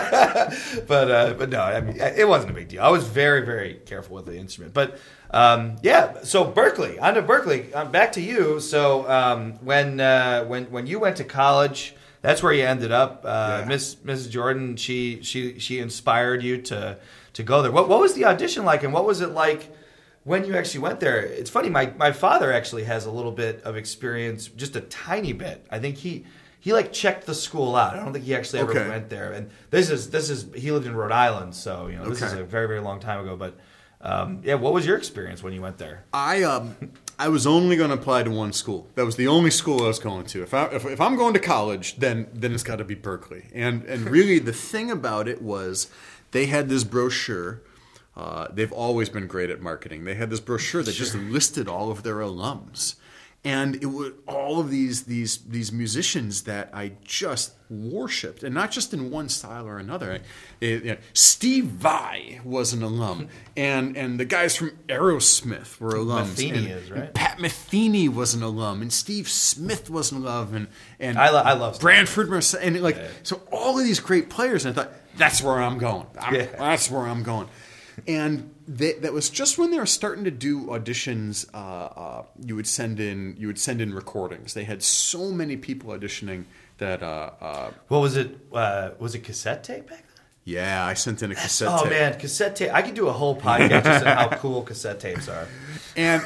no, I mean, it wasn't a big deal. I was very, very careful with the instrument. But so Berkeley, on to Berkeley. Back to you. So when you went to college, that's where you ended up. Mrs. Jordan, she inspired you to go there. What was the audition like, and what was it like when you actually went there? It's funny. My father actually has a little bit of experience, just a tiny bit. I think he like checked the school out. I don't think he actually ever went there. And this is he lived in Rhode Island, so this is a very, very long time ago. But what was your experience when you went there? I was only going to apply to one school. That was the only school I was going to. If I'm going to college, then it's got to be Berkeley. And really the thing about it was they had this brochure. They've always been great at marketing. They had this brochure that just listed all of their alums. And it was all of these musicians that I just worshipped, and not just in one style or another. Steve Vai was an alum, and the guys from Aerosmith were alums. Metheny is, right? And Pat Metheny was an alum, and Steve Smith was an alum, and I love Branford Marsalis, and so all of these great players. And I thought, that's where I'm going. That's where I'm going. And that was just when they were starting to do auditions. You would send in recordings. They had so many people auditioning that. What was it? Was it cassette tape back then? Yeah, I sent in a cassette tape. Oh man, cassette tape! I could do a whole podcast just on how cool cassette tapes are. And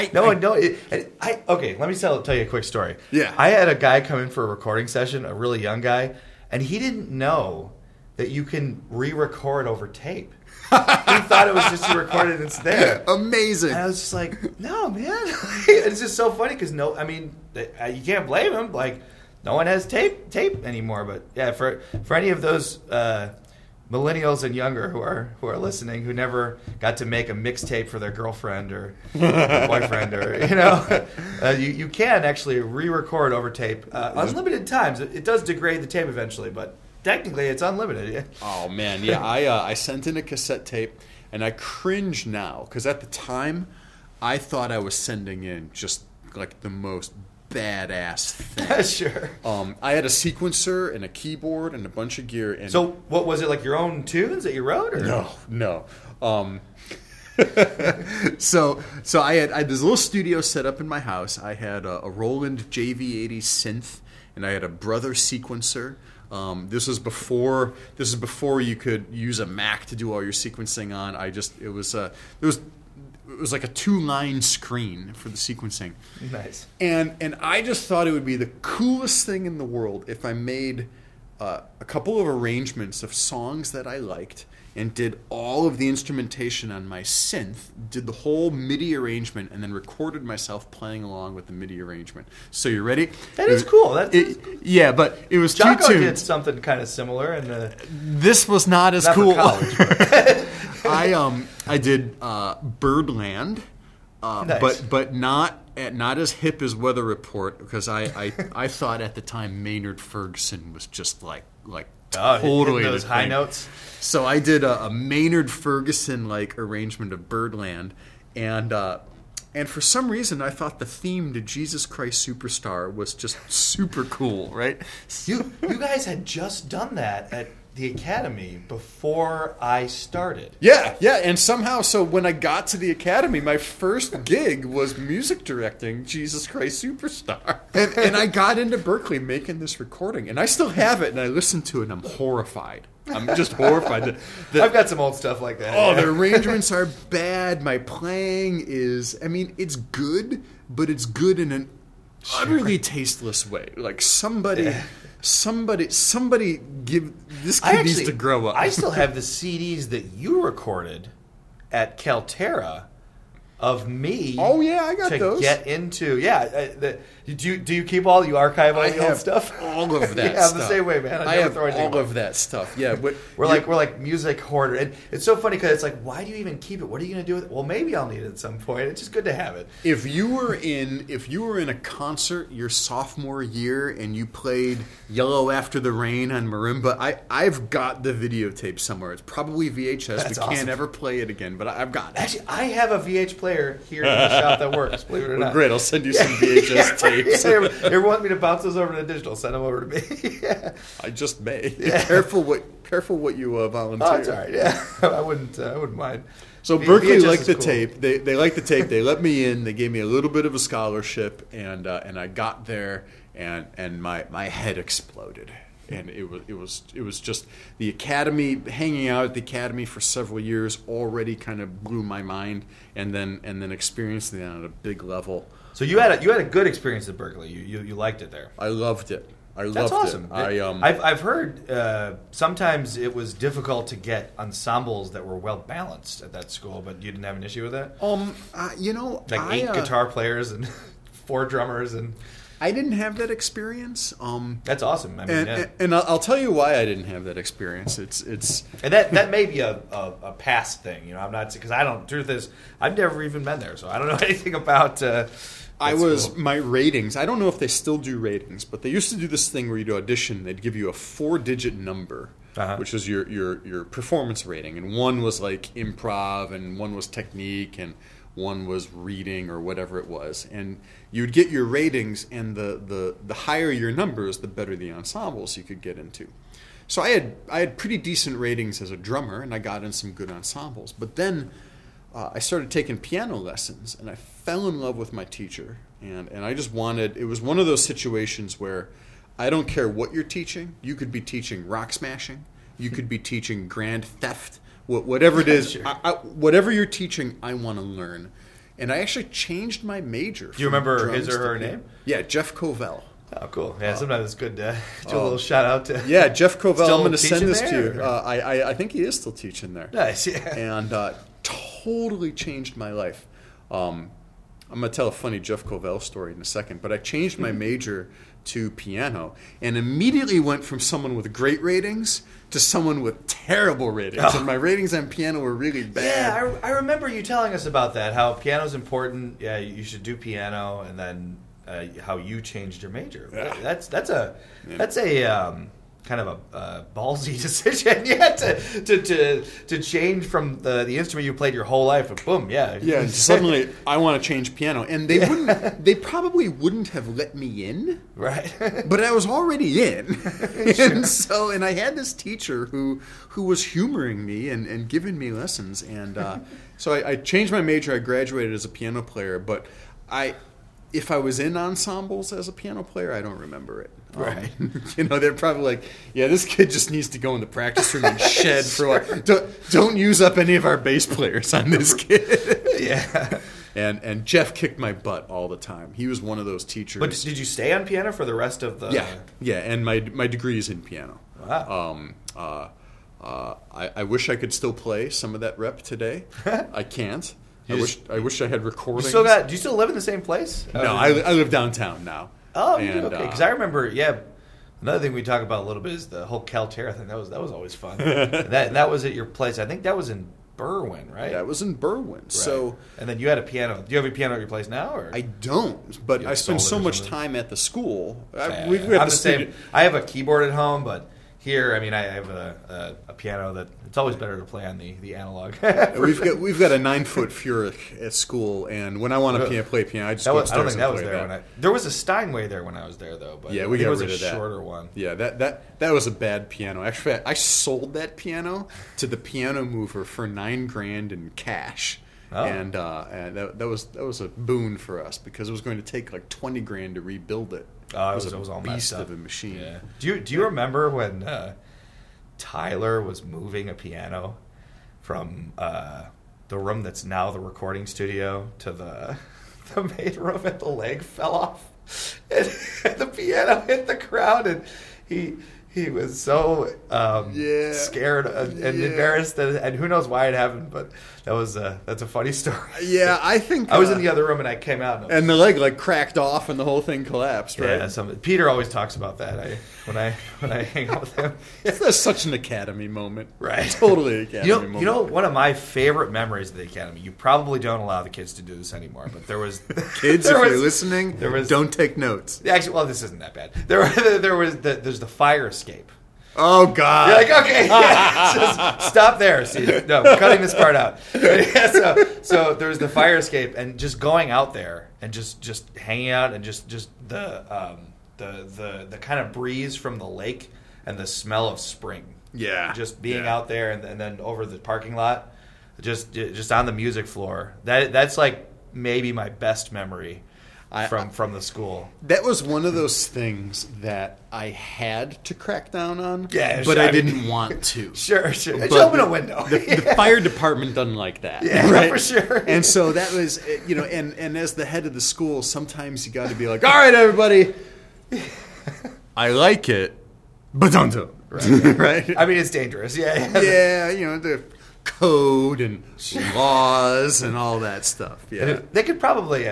okay. Let me tell you a quick story. Yeah, I had a guy come in for a recording session, a really young guy, and he didn't know that you can re-record over tape. He thought it was just you recorded and it's there. Amazing. And I was just like, no, man. It's just so funny because you can't blame him. Like, no one has tape anymore. But yeah, for any of those millennials and younger who are listening, who never got to make a mixtape for their girlfriend or boyfriend, or you can actually re-record over tape unlimited times. It does degrade the tape eventually, but. Technically, it's unlimited. Oh man, yeah. I sent in a cassette tape, and I cringe now because at the time, I thought I was sending in just like the most badass thing. Sure. I had a sequencer and a keyboard and a bunch of gear. And so, what was it, like your own tunes that you wrote? Or? No. So I had this little studio set up in my house. I had a Roland JV80 synth, and I had a Brother sequencer. This was before you could use a Mac to do all your sequencing on. It was like a 2-line screen for the sequencing. Nice. And I just thought it would be the coolest thing in the world if I made a couple of arrangements of songs that I liked and did all of the instrumentation on my synth, did the whole MIDI arrangement, and then recorded myself playing along with the MIDI arrangement. So you ready? That is cool. Yeah, but it was Jocko two tunes. did something kind of similar. This was not as cool. For college, but. I did Birdland, nice. but not as hip as Weather Report, because I thought at the time Maynard Ferguson was just like totally those high notes. So I did a Maynard Ferguson like arrangement of Birdland, and for some reason I thought the theme to Jesus Christ Superstar was just super cool, right? You guys had just done that at the Academy before I started. Yeah, and somehow, so when I got to the Academy, my first gig was music directing Jesus Christ Superstar. And I got into Berkeley making this recording, and I still have it, and I listen to it, and I'm horrified. I'm just horrified. I've got some old stuff like that. Oh, the arrangements are bad. My playing is, it's good, but it's good in an utterly tasteless way. Like somebody give this kid needs to grow up. I still have the CDs that you recorded at Calterra of me. Oh yeah, I got to those. Get into do you keep all? You archive all the old stuff? All of that. I'm stuff. the same way, man. I have all of that stuff. Yeah, but we're like music hoarder, and it's so funny because it's like, why do you even keep it? What are you going to do with it? Well, maybe I'll need it at some point. It's just good to have it. If you were in a concert your sophomore year and you played "Yellow After the Rain" on marimba, I've got the videotape somewhere. It's probably VHS. That's we awesome. Can't ever play it again, but I've got it. Actually, I have a VH player here in the shop that works. Believe it or not. Great, I'll send you some VHS tapes. You ever want me to bounce those over to digital? Send them over to me. Yeah. I just may. Yeah. Careful what you volunteer. Oh, it's all right. Yeah, I wouldn't mind. So Berkeley VHS liked the cool. tape. They liked the tape. They let me in. They gave me a little bit of a scholarship, and I got there, and my head exploded. And it was just the academy. Hanging out at the academy for several years already kind of blew my mind, and then experiencing it on a big level. So you had a good experience at Berkeley. You liked it there. I loved it. That's awesome. it. I've heard sometimes it was difficult to get ensembles that were well balanced at that school, but you didn't have an issue with that. Like 8 guitar players and 4 drummers and. I didn't have that experience. That's awesome. I mean, and I'll tell you why I didn't have that experience. It's and that may be a past thing. I'm not, because I don't. Truth is, I've never even been there, so I don't know anything about. My ratings. I don't know if they still do ratings, but they used to do this thing where you'd audition. They'd give you a 4-digit number, which was your performance rating, and one was like improv, and one was technique, and one was reading or whatever it was, and you'd get your ratings, and the higher your numbers, the better the ensembles you could get into. So I had pretty decent ratings as a drummer, and I got in some good ensembles. But then I started taking piano lessons, and I fell in love with my teacher, and I just wanted. It was one of those situations where I don't care what you're teaching. You could be teaching rock smashing, you could be teaching grand theft. Whatever it is, Sure. whatever you're teaching, I want to learn. And I actually changed my major. Do you remember his or her name? Yeah, Jeff Covell. Oh, cool. Yeah, sometimes it's good to do a little shout out to. Yeah, Jeff Covell. I'm going to send this there, to you. I think he is still teaching there. Nice, yeah. And totally changed my life. I'm going to tell a funny Jeff Covell story in a second, but I changed my major to piano and immediately went from someone with great ratings to someone with terrible ratings. And my ratings on piano were really bad. Yeah, I remember you telling us about that, how piano's important. Yeah, you should do piano, and then how you changed your major. Yeah. That's a kind of a ballsy decision. Yeah, to change from the instrument you played your whole life, but boom, yeah. Yeah, and suddenly I want to change piano. And they probably wouldn't have let me in. Right. But I was already in. And I had this teacher who was humoring me and giving me lessons. And so I changed my major. I graduated as a piano player, but if I was in ensembles as a piano player, I don't remember it. Right. They're probably like, yeah, this kid just needs to go in the practice room and shed for a while. Don't use up any of our bass players on this kid. Yeah. And Jeff kicked my butt all the time. He was one of those teachers. But did you stay on piano for the rest of the... Yeah, and my degree is in piano. Wow. I wish I could still play some of that rep today. I can't. I wish I had recordings. Do you still live in the same place? No, I live downtown now. Oh, you do? Okay. Because I remember, another thing we talk about a little bit is the whole Calterra thing. That was always fun. that was at your place. I think that was in Berwyn, right? That was in Berwyn. Right. So, and then you had a piano. Do you have a piano at your place now? Or? I don't, but I spend so much time at the school. I'm the same. I have a keyboard at home, but here, I have a piano that it's always better to play on the analog. We've got a 9-foot Furyk at school, and when I want to play piano, I just go upstairs. I don't think that was there there was a Steinway there when I was there though. But yeah, we got rid of that. It was a shorter one. Yeah, that was a bad piano. Actually, I sold that piano to the Piano Mover for $9,000 in cash. Oh. And that was a boon for us because it was going to take like $20,000 to rebuild it. It was all beast of a machine. Yeah. Do you remember when Tyler was moving a piano from the room that's now the recording studio to the main room, and the leg fell off, and the piano hit the ground, and he was so scared and embarrassed, and who knows why it happened, but that's a funny story. Yeah, I think I was in the other room and I came out and the leg like cracked off and the whole thing collapsed. Right? Yeah, Peter always talks about that. When I hang out with him, That's such an Academy moment, right? Totally Academy moment. You know, one of my favorite memories of the Academy. You probably don't allow the kids to do this anymore, but there was kids. If you're listening, don't take notes. Actually, well, this isn't that bad. There's the fire escape. Oh God! You're like, okay, yeah, just stop there. See, no, we're cutting this part out. Yeah, so there's the fire escape, and just going out there and just hanging out, and just the kind of breeze from the lake and the smell of spring. Yeah, just being out there, and then over the parking lot, just on the music floor. That's like maybe my best memory. From the school. That was one of those things that I had to crack down on, but I didn't want to. Sure. Just open a window. The fire department doesn't like that. Yeah, right? For sure. And so that was, and as the head of the school, sometimes you got to be like, all right, everybody, I like it, but don't do it. Right? I mean, it's dangerous. Yeah. Yeah, the code and laws and all that stuff. Yeah. And they could probably...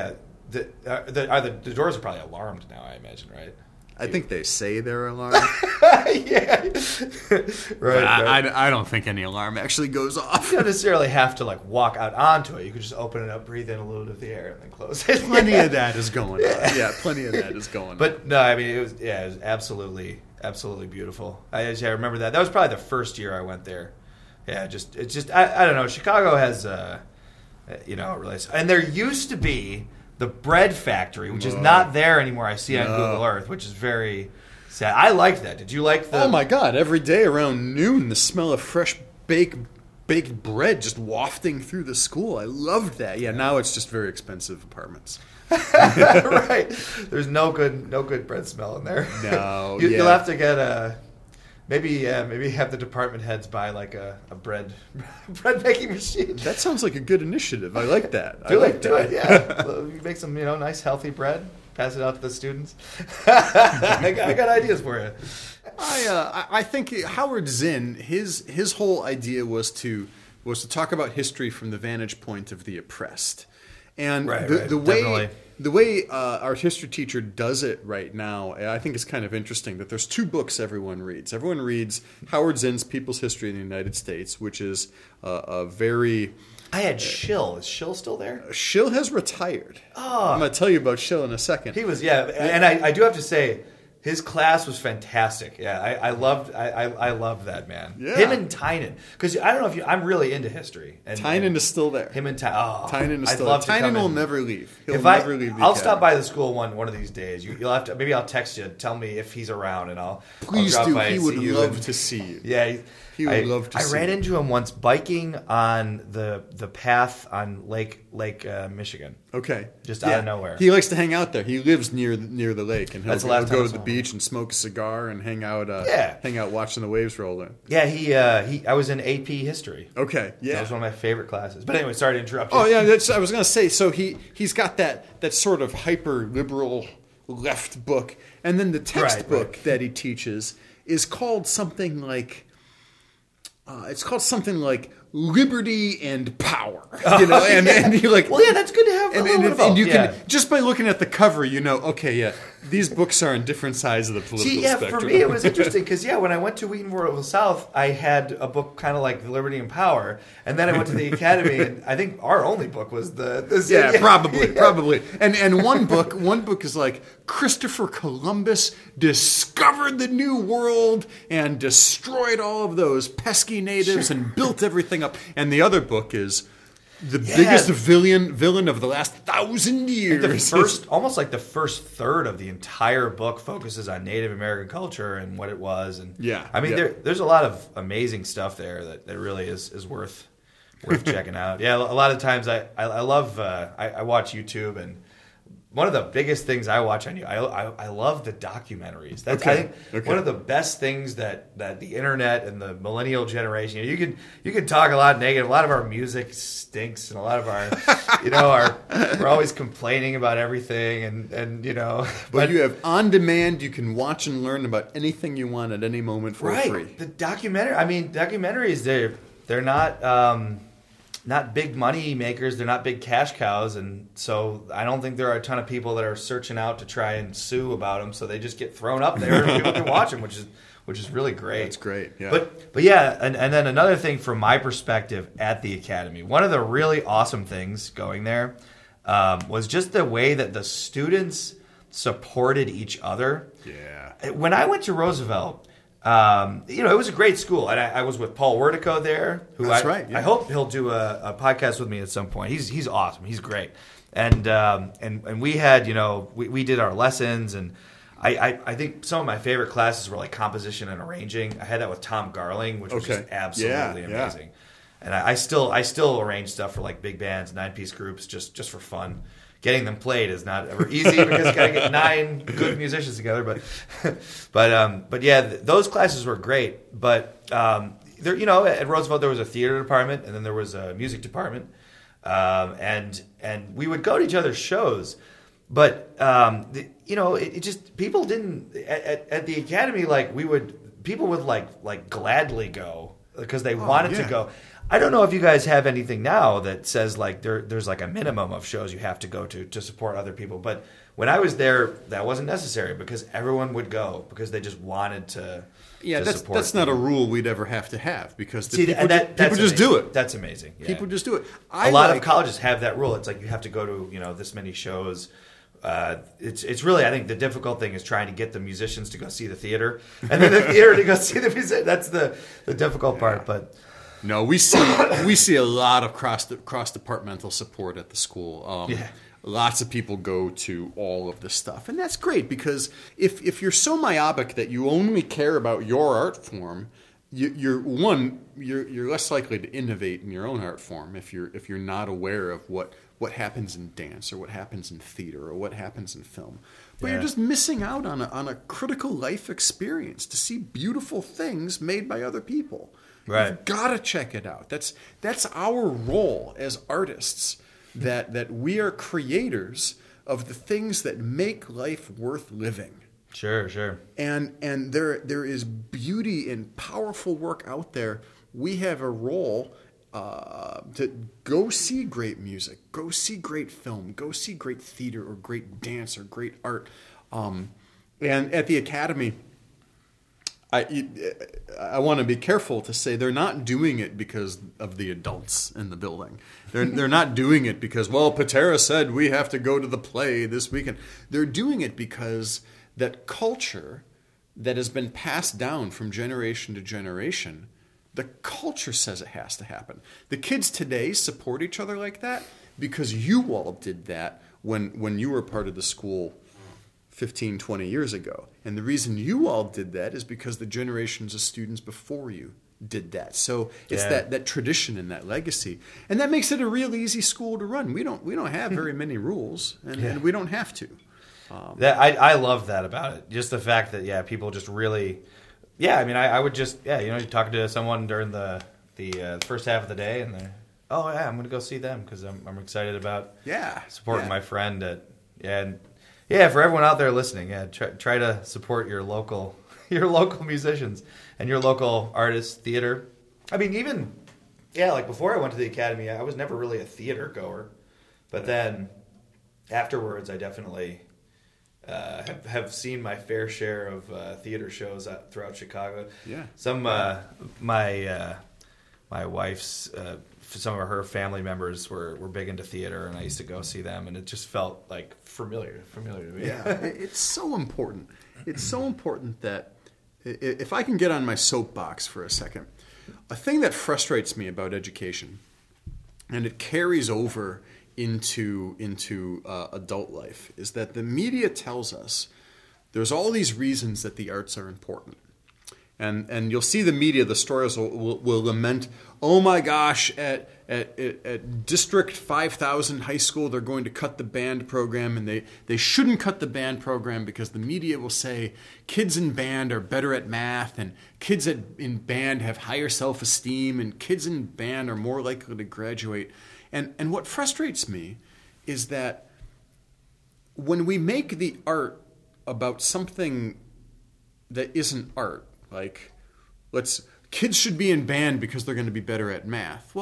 The doors are probably alarmed now, I imagine, right? I think they say they're alarmed. Yeah. Right. I don't think any alarm actually goes off. You don't necessarily have to walk out onto it. You could just open it up, breathe in a little bit of the air, and then close it. Plenty of that is going on. Yeah, plenty of that is going on. But no, I mean, it was absolutely beautiful. I remember that. That was probably the first year I went there. Yeah, I don't know. Chicago has, really, and there used to be the bread factory, which is not there anymore. I see on Google Earth, which is very sad. I liked that. Did you like the... Oh, my God. Every day around noon, the smell of fresh baked bread just wafting through the school. I loved that. Yeah, now it's just very expensive apartments. Right. There's no good bread smell in there. No. You'll have to get maybe have the department heads buy a bread making machine. That sounds like a good initiative. I like that. Do it. Yeah. You make some nice healthy bread. Pass it out to the students. I got ideas for you. I think Howard Zinn, his whole idea was to talk about history from the vantage point of the oppressed, and the way our history teacher does it right now, I think is kind of interesting. That there's two books everyone reads. Everyone reads Howard Zinn's People's History in the United States, which is a very... I had Schill. Is Schill still there? Schill has retired. Oh. I'm going to tell you about Schill in a second. He was, and I do have to say, his class was fantastic. Yeah, I loved that man. Yeah. Him and Tynan, because I don't know if I'm really into history. Tynan is still there. Him and Tynan is still there. Tynan will never leave. He'll never leave. I'll stop by the school one of these days. You'll have to. Maybe I'll text you. Tell me if he's around, and I'll. Please I'll do. He would love to see you. Yeah. He would love to see I ran into him once biking on the path on Lake Michigan. Okay. Just out of nowhere. He likes to hang out there. He lives near the lake, and he'll go to the beach and smoke a cigar and hang out watching the waves roll in. Yeah, I was in AP history. Okay. Yeah. That was one of my favorite classes. But anyway, sorry to interrupt you. Oh, yeah, I was going to say, so he's got that sort of hyper-liberal left book, and then the textbook that he teaches is called something like... Liberty and Power, and you're like, well, yeah, that's good to have. And you can just by looking at the cover, these books are on different sides of the political spectrum. For me, it was interesting because when I went to Wheaton Memorial South, I had a book kind of like Liberty and Power, and then I went to the Academy, and I think our only book was probably. And one book is like Christopher Columbus discovered the New World and destroyed all of those pesky natives and built everything up. And the other book is the biggest villain of the last 1,000 years. Almost like the first third of the entire book focuses on Native American culture and what it was. And there's a lot of amazing stuff there that really is worth checking out. Yeah, a lot of times I love I watch YouTube, and one of the biggest things I watch on you, I love the documentaries. That's I think one of the best things that the internet and the millennial generation. You can talk a lot negative. A lot of our music stinks, and a lot of our we're always complaining about everything, and But you have on demand. You can watch and learn about anything you want at any moment for free. The documentaries they're not. not big money makers. They're not big cash cows, and so I don't think there are a ton of people that are searching out to try and sue about them. So they just get thrown up there, and people can watch them, which is really great. That's great. Yeah. But yeah, and then another thing from my perspective at the Academy, one of the really awesome things going there was just the way that the students supported each other. Yeah. When I went to Roosevelt, it was a great school, and I was with Paul Wertico there. That's right. Yeah. I hope he'll do a podcast with me at some point. He's awesome. He's great, and we had we did our lessons, and I think some of my favorite classes were like composition and arranging. I had that with Tom Garling, which was just absolutely amazing. And I still arrange stuff for like big bands, 9-piece groups, just for fun. Getting them played is not ever easy because you got to get 9 good musicians together. But yeah, those classes were great. But there, at Roosevelt there was a theater department, and then there was a music department, and we would go to each other's shows. But it just people didn't at the Academy people would gladly go because they wanted to go. I don't know if you guys have anything now that says there's a minimum of shows you have to go to support other people. But when I was there, that wasn't necessary because everyone would go because they just wanted to. Yeah, that's not a rule we'd ever have to have because people just do it. That's amazing. Yeah. People just do it. A lot of colleges have that rule. It's like you have to go to this many shows. It's really, I think the difficult thing is trying to get the musicians to go see the theater and then the theater to go see the music. That's the difficult part. But no, we see a lot of cross departmental support at the school. Lots of people go to all of this stuff, and that's great because if you're so myopic that you only care about your art form, you're less likely to innovate in your own art form if you're not aware of what happens in dance or what happens in theater or what happens in film. But you're just missing out on a critical life experience to see beautiful things made by other people. Right. You've got to check it out. That's our role as artists, that we are creators of the things that make life worth living. Sure. And there is beauty and powerful work out there. We have a role to go see great music, go see great film, go see great theater or great dance or great art. And at the Academy, I want to be careful to say they're not doing it because of the adults in the building. They're not doing it because, Patera said we have to go to the play this weekend. They're doing it because that culture that has been passed down from generation to generation, the culture says it has to happen. The kids today support each other like that because you all did that when you were part of the school 15, 20 years ago. And the reason you all did that is because the generations of students before you did that. So it's that tradition and that legacy. And that makes it a real easy school to run. We don't have very many rules, and we don't have to. I love that about it. Just the fact that, people just really... Yeah, I mean, I would just... Yeah, you're talking to someone during the first half of the day, and they're, I'm going to go see them because I'm excited about supporting my friend. For everyone out there listening, try to support your local musicians and your local artists, theater. I mean, even before I went to the Academy, I was never really a theater goer, but then afterwards, I definitely have seen my fair share of theater shows throughout Chicago. Yeah, some my wife's. Some of her family members were big into theater, and I used to go see them, and it just felt like familiar to me. Yeah, it's so important. It's so important that if I can get on my soapbox for a second, a thing that frustrates me about education, and it carries over into adult life, is that the media tells us there's all these reasons that the arts are important. And you'll see the media, the stories will lament, oh my gosh, at District 5000 High School, they're going to cut the band program, and they shouldn't cut the band program because the media will say kids in band are better at math, and kids in band have higher self-esteem, and kids in band are more likely to graduate. And what frustrates me is that when we make the art about something that isn't art, like kids should be in band because they're going to be better at math. Well,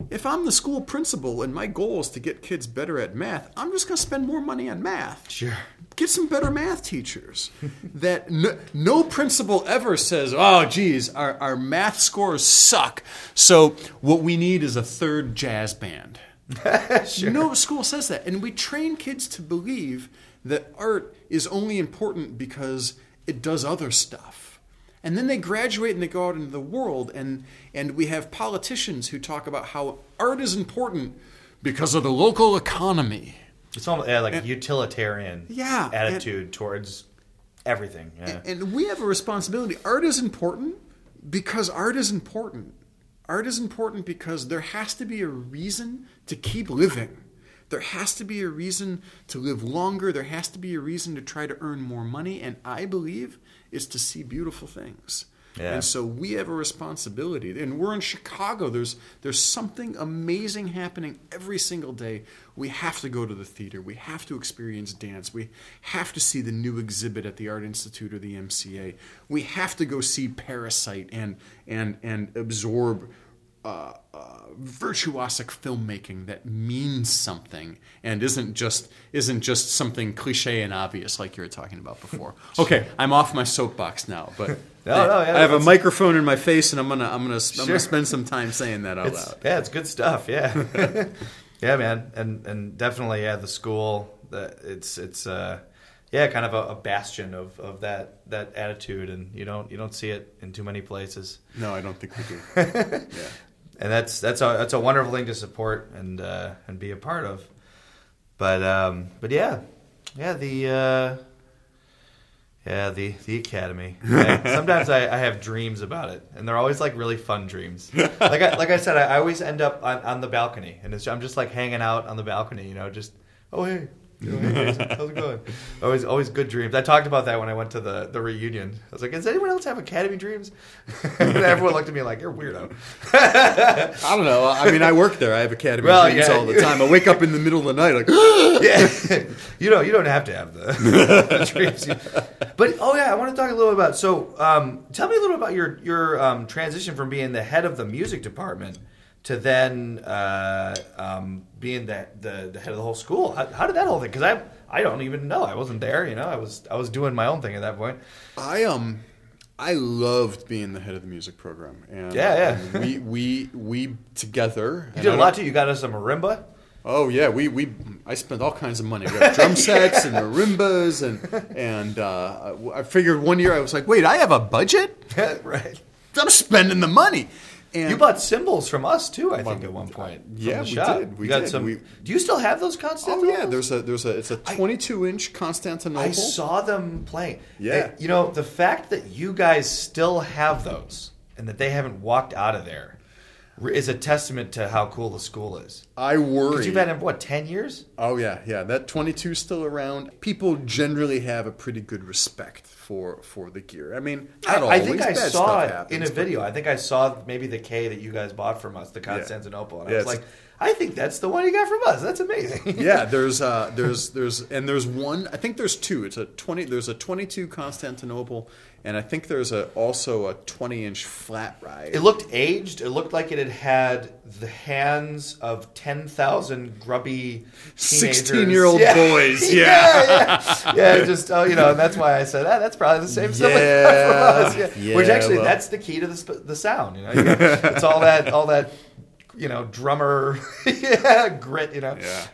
if I'm the school principal and my goal is to get kids better at math, I'm just going to spend more money on math. Sure. Get some better math teachers. That no principal ever says, oh, geez, our math scores suck, so what we need is a third jazz band. Sure. No school says that. And we train kids to believe that art is only important because it does other stuff. And then they graduate and they go out into the world, and we have politicians who talk about how art is important because of the local economy. It's almost like a utilitarian attitude towards everything. Yeah. And we have a responsibility. Art is important because art is important. Art is important because there has to be a reason to keep living. There has to be a reason to live longer. There has to be a reason to try to earn more money. And I believe it's to see beautiful things. Yeah. And so we have a responsibility. And we're in Chicago. There's something amazing happening every single day. We have to go to the theater. We have to experience dance. We have to see the new exhibit at the Art Institute or the MCA. We have to go see Parasite and absorb virtuosic filmmaking that means something and isn't just something cliche and obvious like you were talking about before. Okay, I'm off my soapbox now, but I have a microphone in my face, and I'm gonna spend some time saying that out loud. Yeah, it's good stuff. Yeah, yeah, man, and definitely, the school. It's kind of a bastion of that attitude, and you don't see it in too many places. No, I don't think we do. Yeah. And that's a wonderful thing to support and be a part of, but the academy. Sometimes I have dreams about it, and they're always like really fun dreams. Like I said, I always end up on the balcony, and I'm just like hanging out on the balcony, just hey. Hey, Jason, how's it going? Always good dreams. I talked about that when I went to the reunion. I was like, does anyone else have academy dreams? And everyone looked at me like, you're a weirdo. I don't know. I mean, I work there. I have academy dreams all the time. I wake up in the middle of the night like, yeah. You don't have to have the dreams. But I want to talk a little about. So, tell me a little about your transition from being the head of the music department to then being the head of the whole school. How did that whole thing? Because I don't even know. I wasn't there. I was doing my own thing at that point. I loved being the head of the music program. And, and we together. You did a lot too. You got us a marimba. Oh yeah, I spent all kinds of money. We got drum sets and marimbas and I figured one year I was like, wait, I have a budget? Right. I'm spending the money. And you bought cymbals from us too, I think, at one point. Yeah, we did. We got some. Do you still have those Constantinoples? Oh yeah, it's a 22-inch Constantinople. I saw them playing. Yeah, the fact that you guys still have those and that they haven't walked out of there is a testament to how cool the school is. I worry. Because you've had it, 10 years? Oh yeah. That 22 is still around. People generally have a pretty good respect for the gear. I mean, not always. I think I saw it in a video. I think I saw maybe the K that you guys bought from us, the Constantinople, and I was like, I think that's the one you got from us. That's amazing. Yeah, there's one. I think there's two. There's a 22 Constantinople, and I think there's also a 20-inch flat ride. It looked aged. It looked like it had the hands of 10,000 grubby 16-year-old boys. Yeah. Just and that's why I said that's probably the same stuff from us. Yeah. Which actually, that's the key to the sound. It's all that. Drummer grit. Yeah.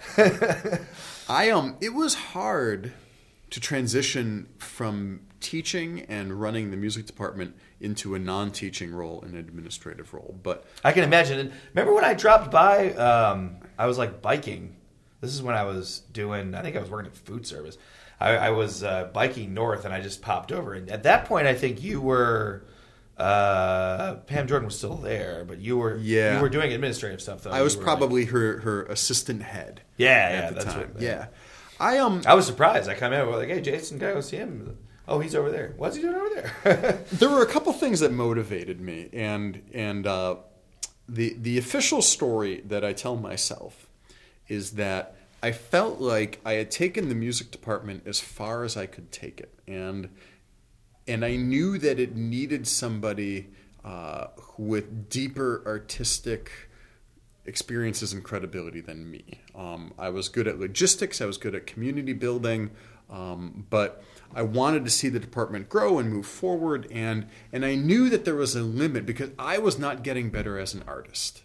It was hard to transition from teaching and running the music department into a non-teaching role, an administrative role. But I can imagine. And remember when I dropped by? I was like biking. This is when I was doing. I think I was working at food service. I was biking north, and I just popped over. And at that point, I think you were. Pam Jordan was still there, but you were doing administrative stuff though. I was probably her assistant head. At the time. Right, yeah. I was surprised. I come in, we're like, hey, Jason, gotta go see him. Oh, he's over there. What's he doing over there? There were a couple things that motivated me, and the official story that I tell myself is that I felt like I had taken the music department as far as I could take it, and I knew that it needed somebody with deeper artistic experiences and credibility than me. I was good at logistics. I was good at community building. But I wanted to see the department grow and move forward. And I knew that there was a limit because I was not getting better as an artist.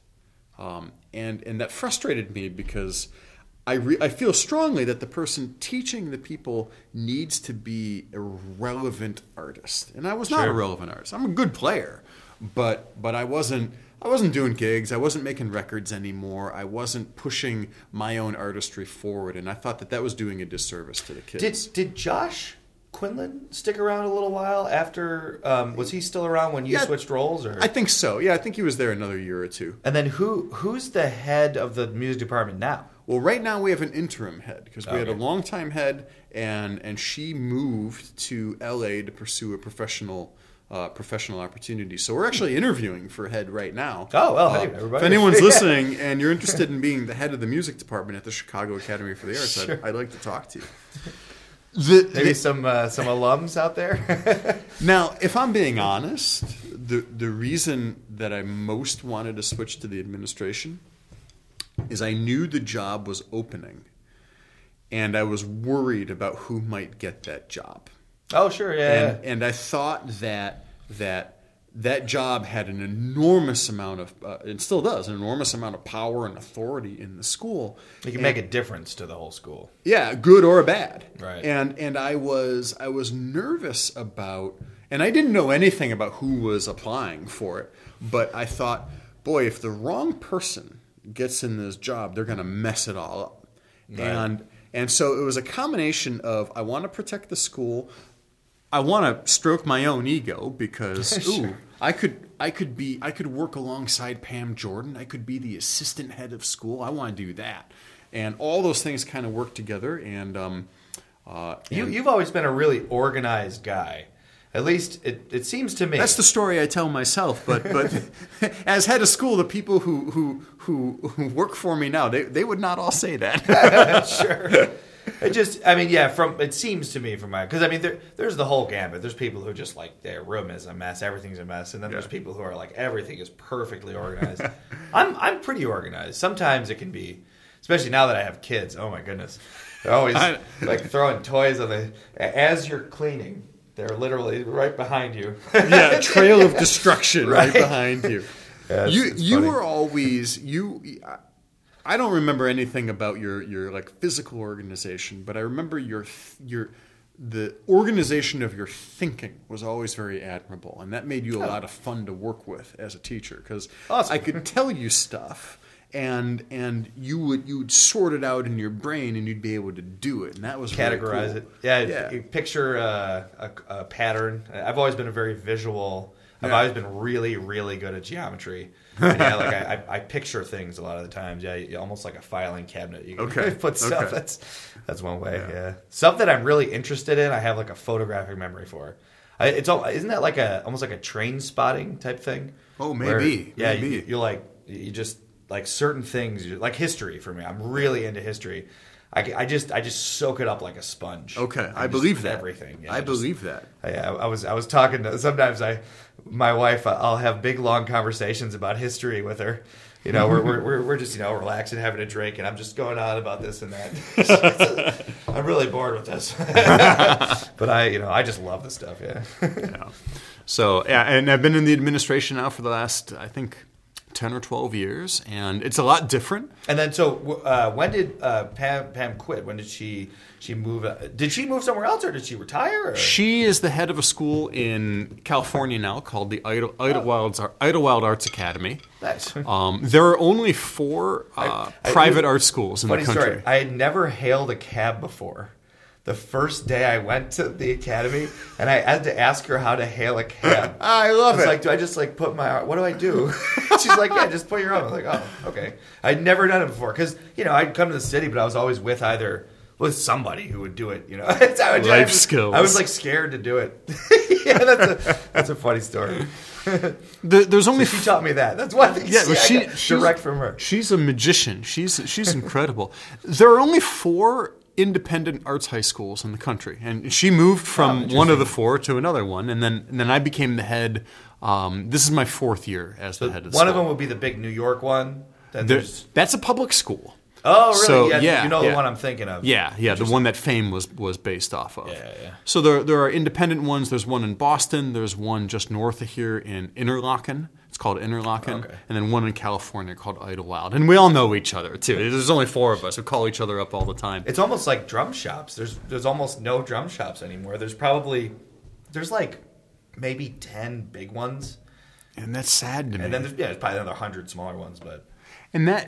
And that frustrated me because I feel strongly that the person teaching the people needs to be a relevant artist. And I was not a relevant artist. I'm a good player, but I wasn't doing gigs. I wasn't making records anymore. I wasn't pushing my own artistry forward. And I thought that was doing a disservice to the kids. Did Josh Quinlan stick around a little while after? Was he still around when you switched roles? Or? I think so. Yeah, I think he was there another year or two. And then who's the head of the music department now? Well, right now we have an interim head because we had a longtime head, and she moved to L.A. to pursue a professional opportunity. So we're actually interviewing for head right now. Oh, well, hey, everybody. If anyone's listening and you're interested in being the head of the music department at the Chicago Academy for the Arts, Sure. I'd like to talk to you. Maybe some alums out there? Now, if I'm being honest, the reason that I most wanted to switch to the administration is I knew the job was opening, and I was worried about who might get that job. Oh, sure, yeah. And I thought that job had an enormous amount of, and still does, an enormous amount of power and authority in the school. You can make a difference to the whole school. Yeah, good or bad. Right. And I was nervous about, and I didn't know anything about who was applying for it, but I thought, boy, if the wrong person gets in this job, they're going to mess it all up. Right. And so it was a combination of I want to protect the school. I want to stroke my own ego because Sure. I could work alongside Pam Jordan. I could be the assistant head of school. I want to do that, and all those things kind of work together. And You've always been a really organized guy. At least it seems to me. That's the story I tell myself. But as head of school, the people who work for me now, they would not all say that. Sure. It seems to me because there's the whole gambit. There's people who just like their room is a mess, everything's a mess, and then there's people who are like everything is perfectly organized. I'm pretty organized. Sometimes it can be, especially now that I have kids. Oh my goodness, they're always like throwing toys as you're cleaning. They're literally right behind you. Yeah, trail of destruction right behind you. Yeah, you were always I don't remember anything about your like physical organization, but I remember the organization of your thinking was always very admirable, and that made you a lot of fun to work with as a teacher because I could tell you stuff. And you would sort it out in your brain, and you'd be able to do it, and that was categorize really it. cool. Yeah. You picture a pattern. I've always been a very visual. I've always been really, really good at geometry. And I picture things a lot of the times. Yeah, almost like a filing cabinet. You can put stuff. Okay. That's one way. Yeah. Stuff that I'm really interested in, I have like a photographic memory for. Isn't that like almost like a train spotting type thing? Oh, maybe. Where, maybe. You just. Like certain things, like history for me. I'm really into history. I just soak it up like a sponge. Okay, I believe that. Everything. Yeah, I believe that. I was talking to sometimes my wife. I'll have big long conversations about history with her. You know, we're just relaxing, having a drink, and I'm just going on about this and that. I'm really bored with this, but I just love this stuff. Yeah. Yeah. So and I've been in the administration now for the last, I think, 10 or 12 years, and it's a lot different. And then, so when did Pam quit? When did she move? Did she move somewhere else, or did she retire? Or? She is the head of a school in California now called the Idlewild Arts Academy. Nice. There are only 4 private art schools in the country. Story. I had never hailed a cab before. The first day I went to the academy, and I had to ask her how to hail a cab. I love it. Like, do I just put my arm? What do I do? She's like, yeah, just put your arm. I was like, oh, okay. I'd never done it before because I'd come to the city, but I was always with somebody who would do it. Life skills. I was like scared to do it. Yeah, that's a funny story. There's only she taught me that. That's one thing. Yeah, she's direct from her. She's a magician. She's incredible. There are only 4 independent arts high schools in the country, and she moved from one of the 4 to another one, and then I became the head. This is my 4th year as the head of the one school. of them would be the big New York one. That's a public school. Oh, really? So, You know the one I'm thinking of. Yeah, the one that Fame was based off of. Yeah. So there are independent ones. There's one in Boston. There's one just north of here in Interlaken. It's called Interlaken. Okay. And then one in California called Idlewild. And we all know each other, too. There's only 4 of us who call each other up all the time. It's almost like drum shops. There's almost no drum shops anymore. There's like maybe 10 big ones. And that's sad to me. And then there's probably another 100 smaller ones, but... And that,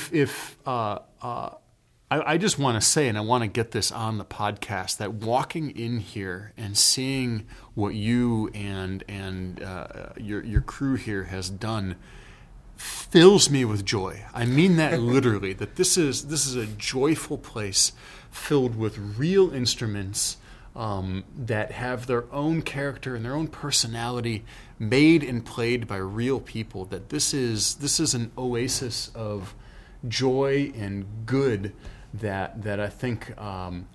I just want to say, and I want to get this on the podcast, that walking in here and seeing what you and your crew here has done fills me with joy. I mean that literally. That this is a joyful place filled with real instruments that have their own character and their own personality, made and played by real people. That this is an oasis of joy and good that I think I'm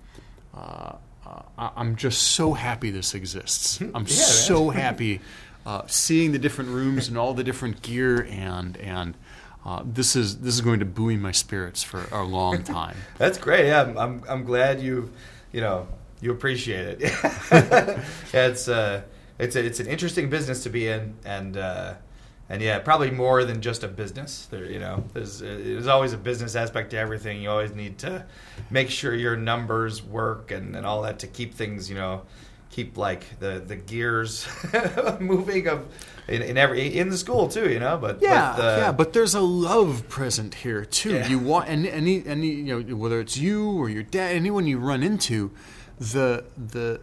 just so happy this exists. I'm so happy seeing the different rooms and all the different gear, and this is going to buoy my spirits for a long time. That's great. Yeah, I'm glad you appreciate it. Yeah, it's an interesting business to be in, and yeah, probably more than just a business. There's always a business aspect to everything. You always need to make sure your numbers work and all that to keep things, keep like the gears moving in the school too, But there's a love present here too. Yeah. You want any whether it's you or your dad, anyone you run into, the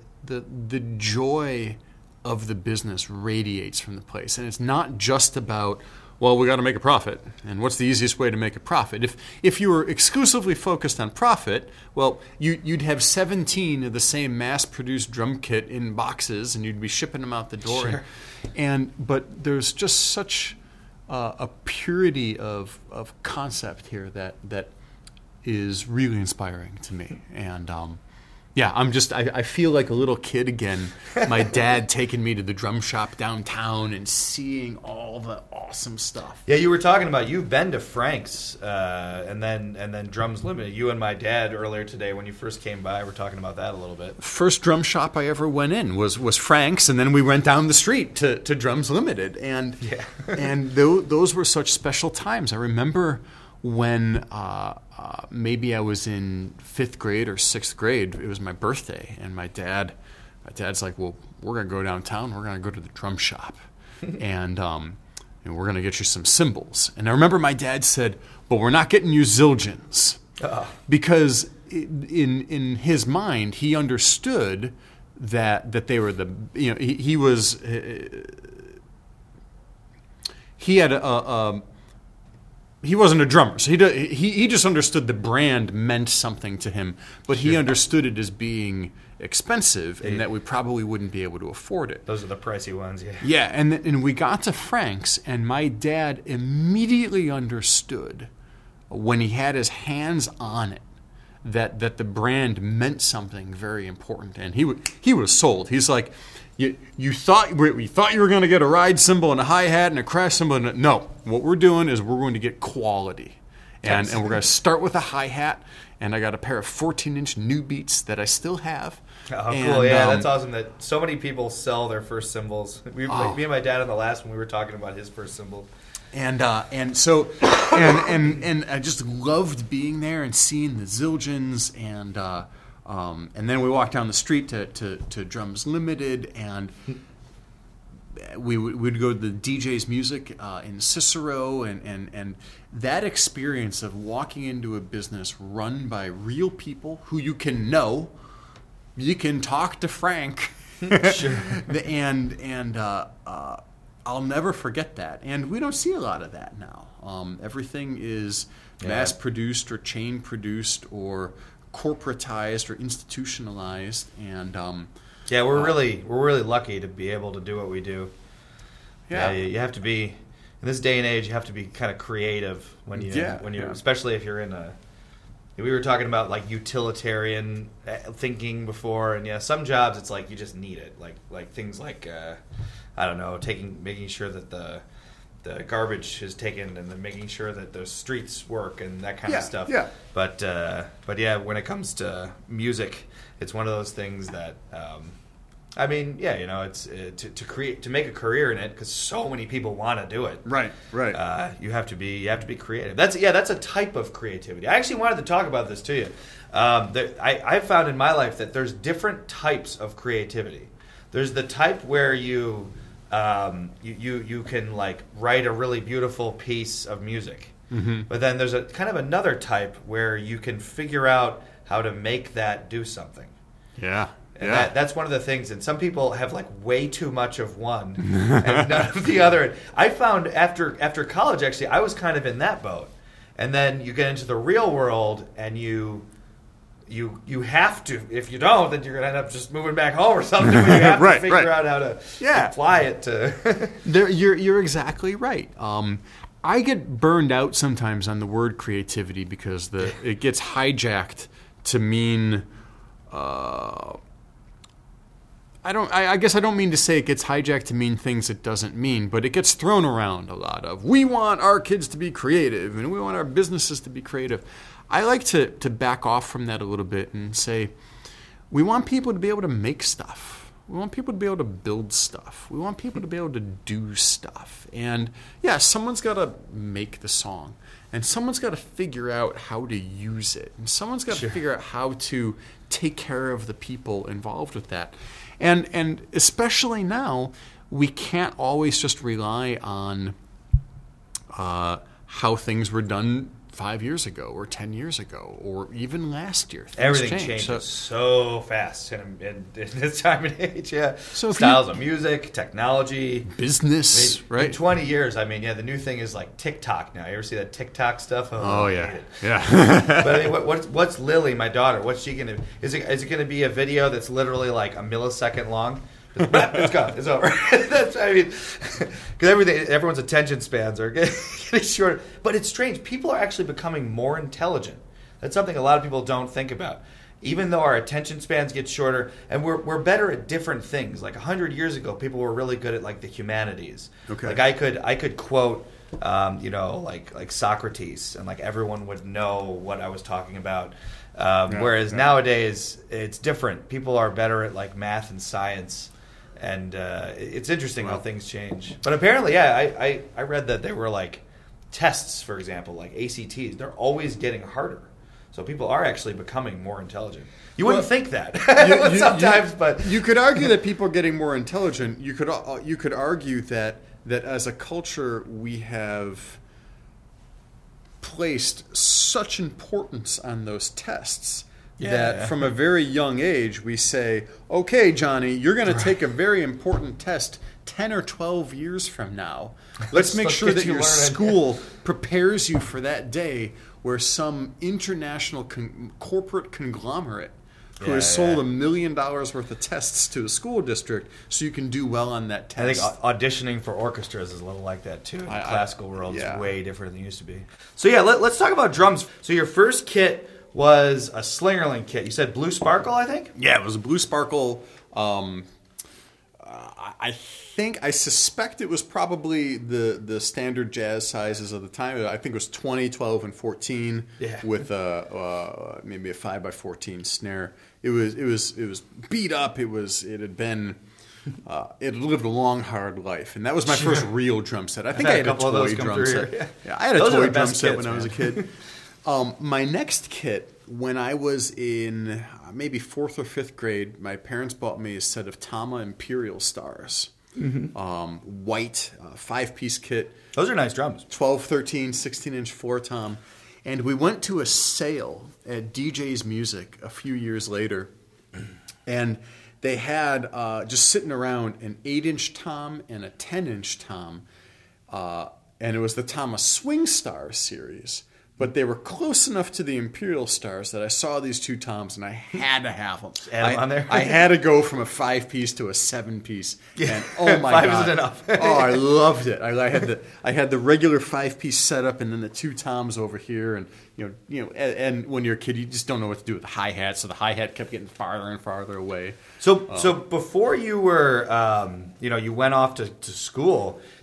joy of the business radiates from the place. And it's not just about, well, we got to make a profit, and what's the easiest way to make a profit? If you were exclusively focused on profit, well, you'd have 17 of the same mass-produced drum kit in boxes, and you'd be shipping them out the door. Sure. But there's just such a purity of concept here that is really inspiring to me. And yeah, I feel like a little kid again. My dad taking me to the drum shop downtown and seeing all the awesome stuff. Yeah, you were talking about, you've been to Frank's and then Drums Limited. You and my dad earlier today when you first came by were talking about that a little bit. First drum shop I ever went in was Frank's, and then we went down the street to Drums Limited. And and those were such special times. I remember when maybe I was in 5th grade or 6th grade. It was my birthday, and my dad's like, well, we're going to go downtown. We're going to go to the drum shop, and we're going to get you some cymbals. And I remember my dad said, but we're not getting you Zildjians. Because in his mind, he understood that they were the, he wasn't a drummer, so he just understood the brand meant something to him, but he understood it as being expensive and that we probably wouldn't be able to afford it. Those are the pricey ones, yeah. Yeah, and we got to Frank's, and my dad immediately understood when he had his hands on it that the brand meant something very important, and he was sold. He's like, You thought you were going to get a ride cymbal and a hi-hat and a crash cymbal. No, what we're doing is we're going to get quality. And we're going to start with a hi-hat, and I got a pair of 14-inch new beats that I still have. Oh, cool. Yeah, that's awesome that so many people sell their first cymbals. Me and my dad on the last one, we were talking about his first cymbal. And I just loved being there and seeing the Zildjians, and then we walked down the street to Drums Limited, and we'd go to the DJ's Music in Cicero, and that experience of walking into a business run by real people who you can know, you can talk to Frank, sure, and I'll never forget that. And we don't see a lot of that now. Everything is mass-produced or chain-produced or corporatized or institutionalized, and we're really lucky to be able to do what we do. Yeah, you have to be in this day and age. You have to be kind of creative when you especially if you're in a. We were talking about like utilitarian thinking before, and some jobs it's like you just need it, like things like I don't know, making sure that the the garbage is taken and then making sure that the streets work and that kind of stuff. Yeah. But yeah, when it comes to music, it's one of those things that I mean, yeah, you know, it's to make a career in it because so many people want to do it. Right. You have to be creative. That's a type of creativity. I actually wanted to talk about this to you. I found in my life that there's different types of creativity. There's the type where you can like write a really beautiful piece of music, but then there's a kind of another type where you can figure out how to make that do something. Yeah. And that's one of the things. And some people have like way too much of one and none of the other. I found after college, actually, I was kind of in that boat. And then you get into the real world, and you have to. If you don't, then you're going to end up just moving back home or something. But you have to figure out how to apply it to. You're exactly right. I get burned out sometimes on the word creativity because it gets hijacked to mean. I guess I don't mean to say it gets hijacked to mean things it doesn't mean, but it gets thrown around a lot of, we want our kids to be creative and we want our businesses to be creative. I like to back off from that a little bit and say, we want people to be able to make stuff. We want people to be able to build stuff. We want people to be able to do stuff. And yeah, someone's got to make the song. And someone's got to figure out how to use it. And someone's got to figure out how to take care of the people involved with that. And especially now, we can't always just rely on how things were done 5 years ago or 10 years ago or even last year. Everything changes so fast in this time and age. Yeah, so styles of music, technology, business. Right. In 20 years, I mean, yeah, the new thing is like TikTok now. You ever see that TikTok stuff? Oh yeah. But I mean, what's Lily, my daughter? What's she gonna? Is it gonna be a video that's literally like a millisecond long? It's gone. It's over. Because everyone's attention spans are getting shorter. But it's strange. People are actually becoming more intelligent. That's something a lot of people don't think about. Even though our attention spans get shorter, and we're better at different things. Like 100 years ago, people were really good at like the humanities. Okay. Like I could quote, like Socrates, and like everyone would know what I was talking about. Whereas nowadays it's different. People are better at like math and science. And it's interesting how things change. But apparently, I read that there were like tests, for example, like ACTs. They're always getting harder. So people are actually becoming more intelligent. You wouldn't think that sometimes, but you could argue that people are getting more intelligent. You could argue that as a culture we have placed such importance on those tests. That from a very young age we say, okay, Johnny, you're going to take a very important test 10 or 12 years from now. Let's make sure that your school prepares you for that day where some international corporate conglomerate who has sold $1 million worth of tests to a school district so you can do well on that test. I think auditioning for orchestras is a little like that too. In the classical world is way different than it used to be. So let's talk about drums. So your first kit was a Slingerland kit. You said Blue Sparkle, I think? Yeah, it was a Blue Sparkle. I suspect it was probably the standard jazz sizes of the time. I think it was 20, 12, and 14 with maybe a 5x14 snare. It was beat up. It had lived a long, hard life, and that was my first real drum set. I think I had a toy drum set. Yeah, I had a toy drum set when I was a kid. My next kit, when I was in maybe 4th or 5th grade, my parents bought me a set of Tama Imperial Stars. White, 5-piece kit. Those are nice drums. 12, 13, 16-inch floor tom. And we went to a sale at DJ's Music a few years later, and they had, just sitting around, an 8-inch tom and a 10-inch tom, and it was the Tama Swing Star series. But they were close enough to the Imperial Stars that I saw these two toms and I had to have them. Add them on there? I had to go from a 5-piece to a 7-piece. And oh my 5 God. isn't enough. Oh, I loved it. I had the regular 5-piece setup and then the two toms over here, and and when you're a kid you just don't know what to do with the hi-hat, so the hi-hat kept getting farther and farther away. So before you were you went off to school,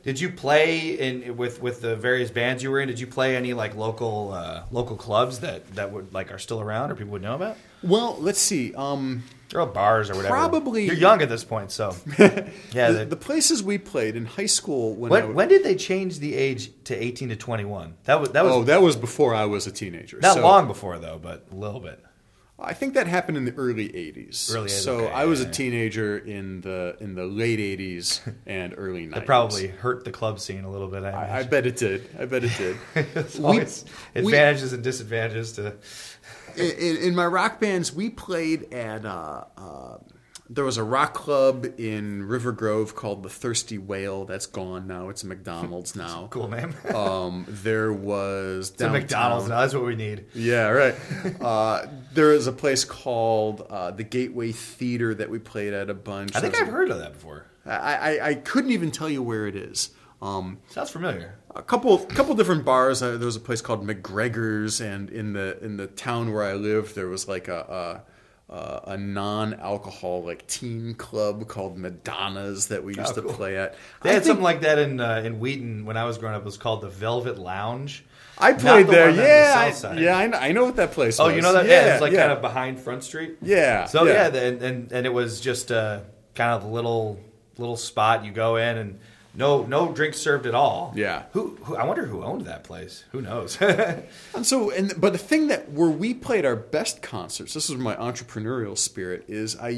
Did you play with the various bands you were in? Did you play any like local clubs that would like are still around or people would know about? Well, let's see. Or bars or whatever. Probably. You're young at this point, so yeah. The places we played in high school when did they change the age to 18 to 21? That was before I was a teenager. Not long before though, but a little bit. I think that happened in the early 80s. So okay, I was a teenager in the late 80s and early 90s. It probably hurt the club scene a little bit. I bet it did. There's always advantages and disadvantages to. In my rock bands, we played at there was a rock club in River Grove called the Thirsty Whale. That's gone now. It's a McDonald's now. Cool name. There was it's a McDonald's now. That's what we need. Yeah, right. There is a place called the Gateway Theater that we played at a bunch. I think I've heard of that before. I couldn't even tell you where it is. Sounds familiar. A couple different bars. There was a place called McGregor's, and in the town where I lived, there was like a non-alcoholic teen club called Madonna's that we used to play at. They had something like that in Wheaton when I was growing up. It was called the Velvet Lounge. I played there. Yeah, I know what that place was. Oh, you know that? Yeah, it's like kind of behind Front Street. Yeah. So yeah, and it was just kind of a little spot. You go in and no drinks served at all. Yeah. Who I wonder who owned that place. Who knows? But the thing that where we played our best concerts, this was my entrepreneurial spirit, is I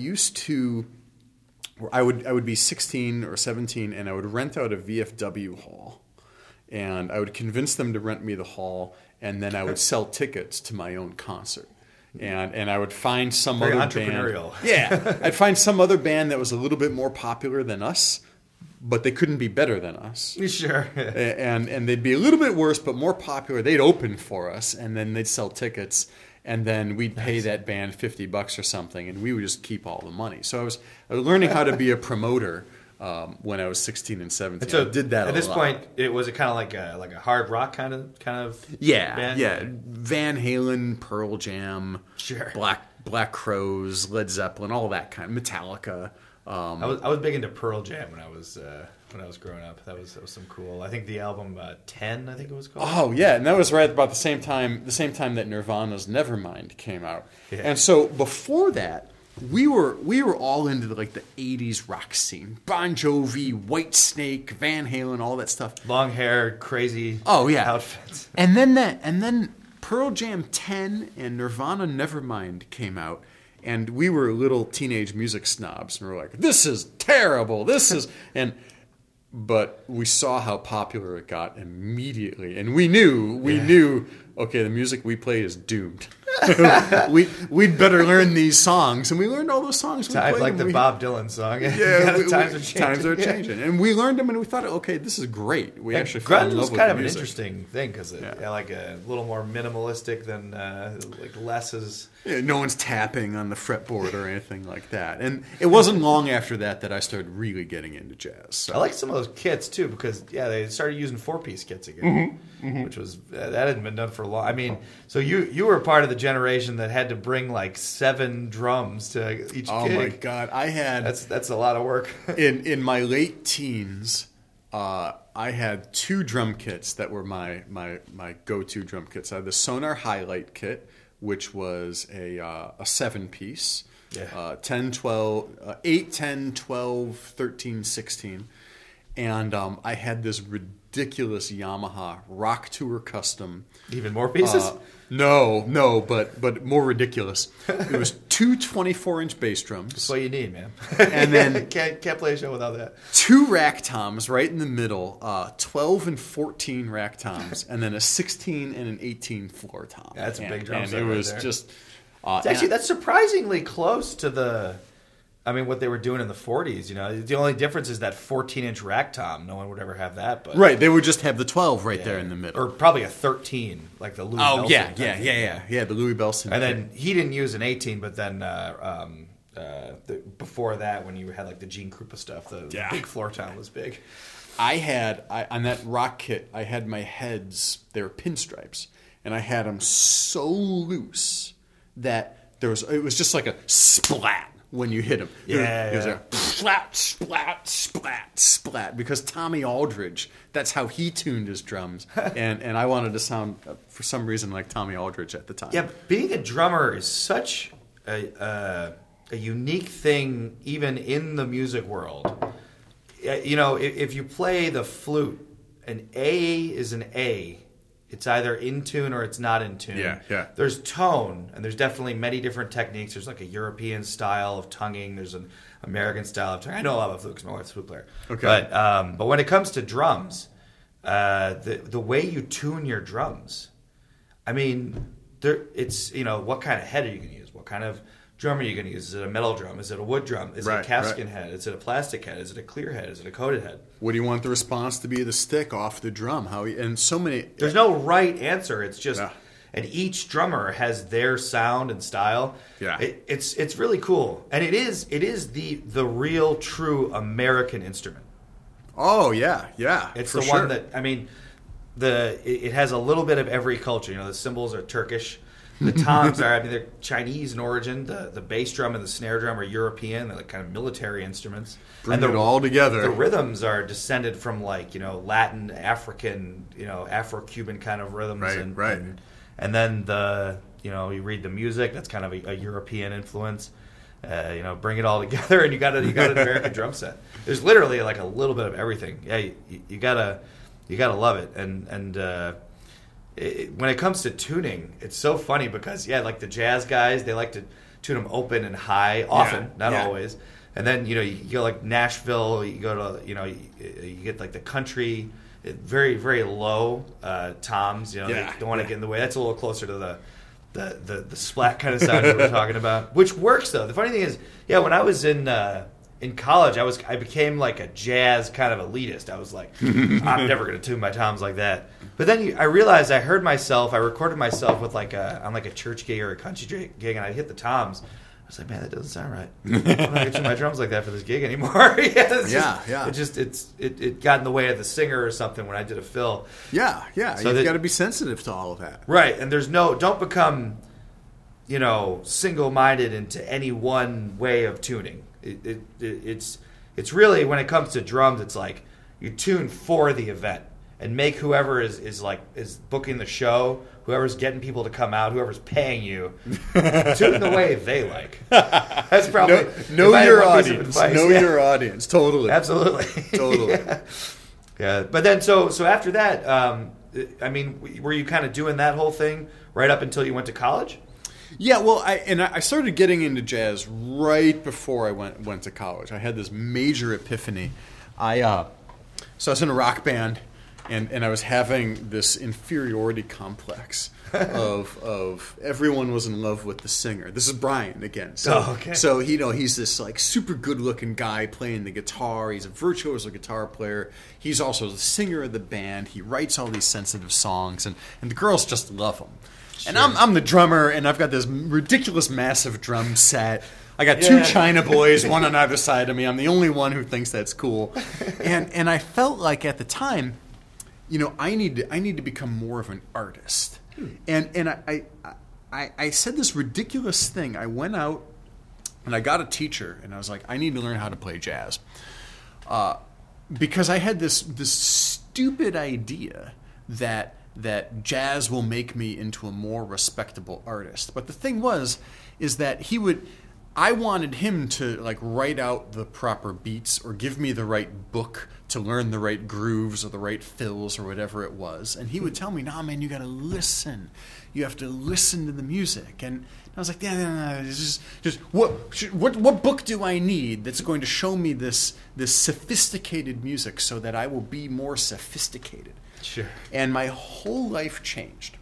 would be 16 or 17 and I would rent out a VFW hall. And I would convince them to rent me the hall, and then I would sell tickets to my own concert. And I would find some Very other entrepreneurial. band. Yeah. I'd find some other band that was a little bit more popular than us, but they couldn't be better than us. Sure. And they'd be a little bit worse, but more popular. They'd open for us, and then they'd sell tickets, and then we'd pay that band $50 or something, and we would just keep all the money. So I was learning how to be a promoter when I was 16 and 17. So I did that at this lot. point. It was kind of like a hard rock kind of band? Yeah. Van Halen, Pearl Jam, sure, Black Crowes, Led Zeppelin, all that kind of Metallica. I was big into Pearl Jam when I was growing up. That was some cool. I think the album 10, I think it was called. Oh yeah, and that was right about the same time that Nirvana's Nevermind came out. Yeah. And so before that, we were all into like the 80s rock scene. Bon Jovi, Whitesnake, Van Halen, all that stuff. Long hair, crazy outfits. And then Pearl Jam 10 and Nirvana Nevermind came out. And we were little teenage music snobs, and we were like, "This is terrible. But we saw how popular it got immediately, and we knew, okay, the music we play is doomed. We'd better learn these songs, and we learned all those songs. Like the Bob Dylan song. Yeah, times are changing. And we learned them, and we thought, okay, this is great. We actually grunge was kind of an interesting thing because like a little more minimalistic than like less is. Yeah, no one's tapping on the fretboard or anything like that. And it wasn't long after that I started really getting into jazz. So. I like some of those kits too because they started using 4-piece kits again, which was that hadn't been done for a long. I mean, so you were part of the generation that had to bring like 7 drums to each gig. Oh my God, I had that's a lot of work. in my late teens. I had 2 drum kits that were my go-to drum kits. I had the Sonar Highlight kit, which was a 7-piece, 10, 12, 8, 10, 12, 13, 16. And I had this ridiculous Yamaha Rock Tour Custom. Even more pieces? No, but more ridiculous. It was 2 24-inch bass drums. That's what you need, man. And then can't play a show without that. 2 rack toms right in the middle, 12 and 14 rack toms, and then a 16 and an 18 floor tom. That's a big drum and set it was right there. just... actually, that's surprisingly close to what they were doing in the 40s. You know, the only difference is that 14-inch rack tom. No one would ever have that, but right, they would just have the 12 right there in the middle, or probably a 13, like the Louis. Oh Bellson yeah, the Louis Bellson. And then he didn't use an 18, but then before that, when you had like the Gene Krupa stuff, the big floor tom was big. On that rock kit, I had my heads. They were pinstripes, and I had them so loose that it was just like a splat. when you hit him. Yeah, It was yeah. like, splat, splat, splat, splat. Because Tommy Aldridge, that's how he tuned his drums. and I wanted to sound, for some reason, like Tommy Aldridge at the time. Yeah, being a drummer is such a unique thing, even in the music world. You know, if you play the flute, an A is an A. It's either in tune or it's not in tune. Yeah. There's tone, and there's definitely many different techniques. There's like a European style of tonguing. There's an American style of tonguing. I know a lot about flute because my wife's a flute player. Okay. But when it comes to drums, the way you tune your drums, I mean, it's, you know, what kind of head are you going to use? What kind of drum are you going to use? Is it a metal drum? Is it a wood drum? Is it a calfskin head? Is it a plastic head? Is it a clear head? Is it a coated head? What do you want the response to be of the stick off the drum? And so many... There's no right answer. It's just, Yeah. and each drummer has their sound and style. Yeah. It's really cool, and it is the real true American instrument. Oh, yeah. It's for the sure. one that, I mean, it has a little bit of every culture. You know, the cymbals are Turkish. The toms are, I mean, they're Chinese in origin. The bass drum and the snare drum are European. They're like kind of military instruments. Bring it all together. The rhythms are descended from, like, you know, Latin, African, you know, Afro-Cuban kind of rhythms. Right. And then you know, you read the music. That's kind of a European influence. You know, bring it all together, and you got an American drum set. There's literally like a little bit of everything. Yeah, you gotta love it. And when it comes to tuning, it's so funny because like the jazz guys, they like to tune them open and high often, not always. And then, you know, you go like Nashville, you go to, you know, you get like the country, very very low toms. You know, they don't want to get in the way. That's a little closer to the splat kind of sound you were talking about, which works though. The funny thing is, when I was in college, I became like a jazz kind of elitist. I was like, I'm never going to tune my toms like that. But then I realized I recorded myself with on like a church gig or a country gig, and I hit the toms. I was like, man, that doesn't sound right. I'm not going to tune my drums like that for this gig anymore. It got in the way of the singer or something when I did a fill. Yeah. So You've got to be sensitive to all of that. Right, and don't become, you know, single-minded into any one way of tuning. It's really, when it comes to drums, it's like you tune for the event and make whoever is booking the show, whoever's getting people to come out, whoever's paying you, tune the way they like. That's probably know your audience. Know your audience. Totally. Absolutely. Totally. Yeah. But then so after that, I mean, were you kind of doing that whole thing right up until you went to college? Yeah, well, I started getting into jazz right before I went to college. I had this major epiphany. So I was in a rock band, and I was having this inferiority complex of everyone was in love with the singer. This is Brian again. So he's this like super good looking guy playing the guitar. He's a virtuoso guitar player. He's also the singer of the band. He writes all these sensitive songs, and the girls just love him. Sure. And I'm the drummer, and I've got this ridiculous, massive drum set. I got two China boys, one on either side of me. I'm the only one who thinks that's cool. And I felt like at the time, you know, I need to become more of an artist. And I said this ridiculous thing. I went out and I got a teacher, and I was like, I need to learn how to play jazz. Because I had this stupid idea that jazz will make me into a more respectable artist. But the thing is that I wanted him to like write out the proper beats or give me the right book to learn the right grooves or the right fills or whatever it was. And he would tell me, "Nah, man, you got to listen. You have to listen to the music." And I was like, "No. Just what book do I need that's going to show me this sophisticated music so that I will be more sophisticated?" Sure. And my whole life changed.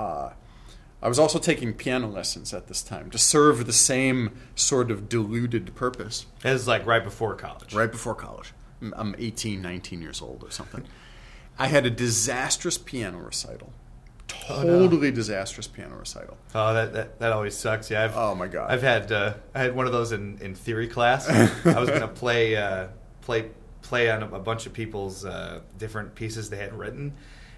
I was also taking piano lessons at this time to serve the same sort of diluted purpose. It was like right before college. Right before college. I'm 18, 19 years old or something. I had a disastrous piano recital. Totally disastrous piano recital. Oh, that always sucks. Yeah. Oh my God. I had one of those in theory class. I was going to play on a bunch of people's different pieces they had written,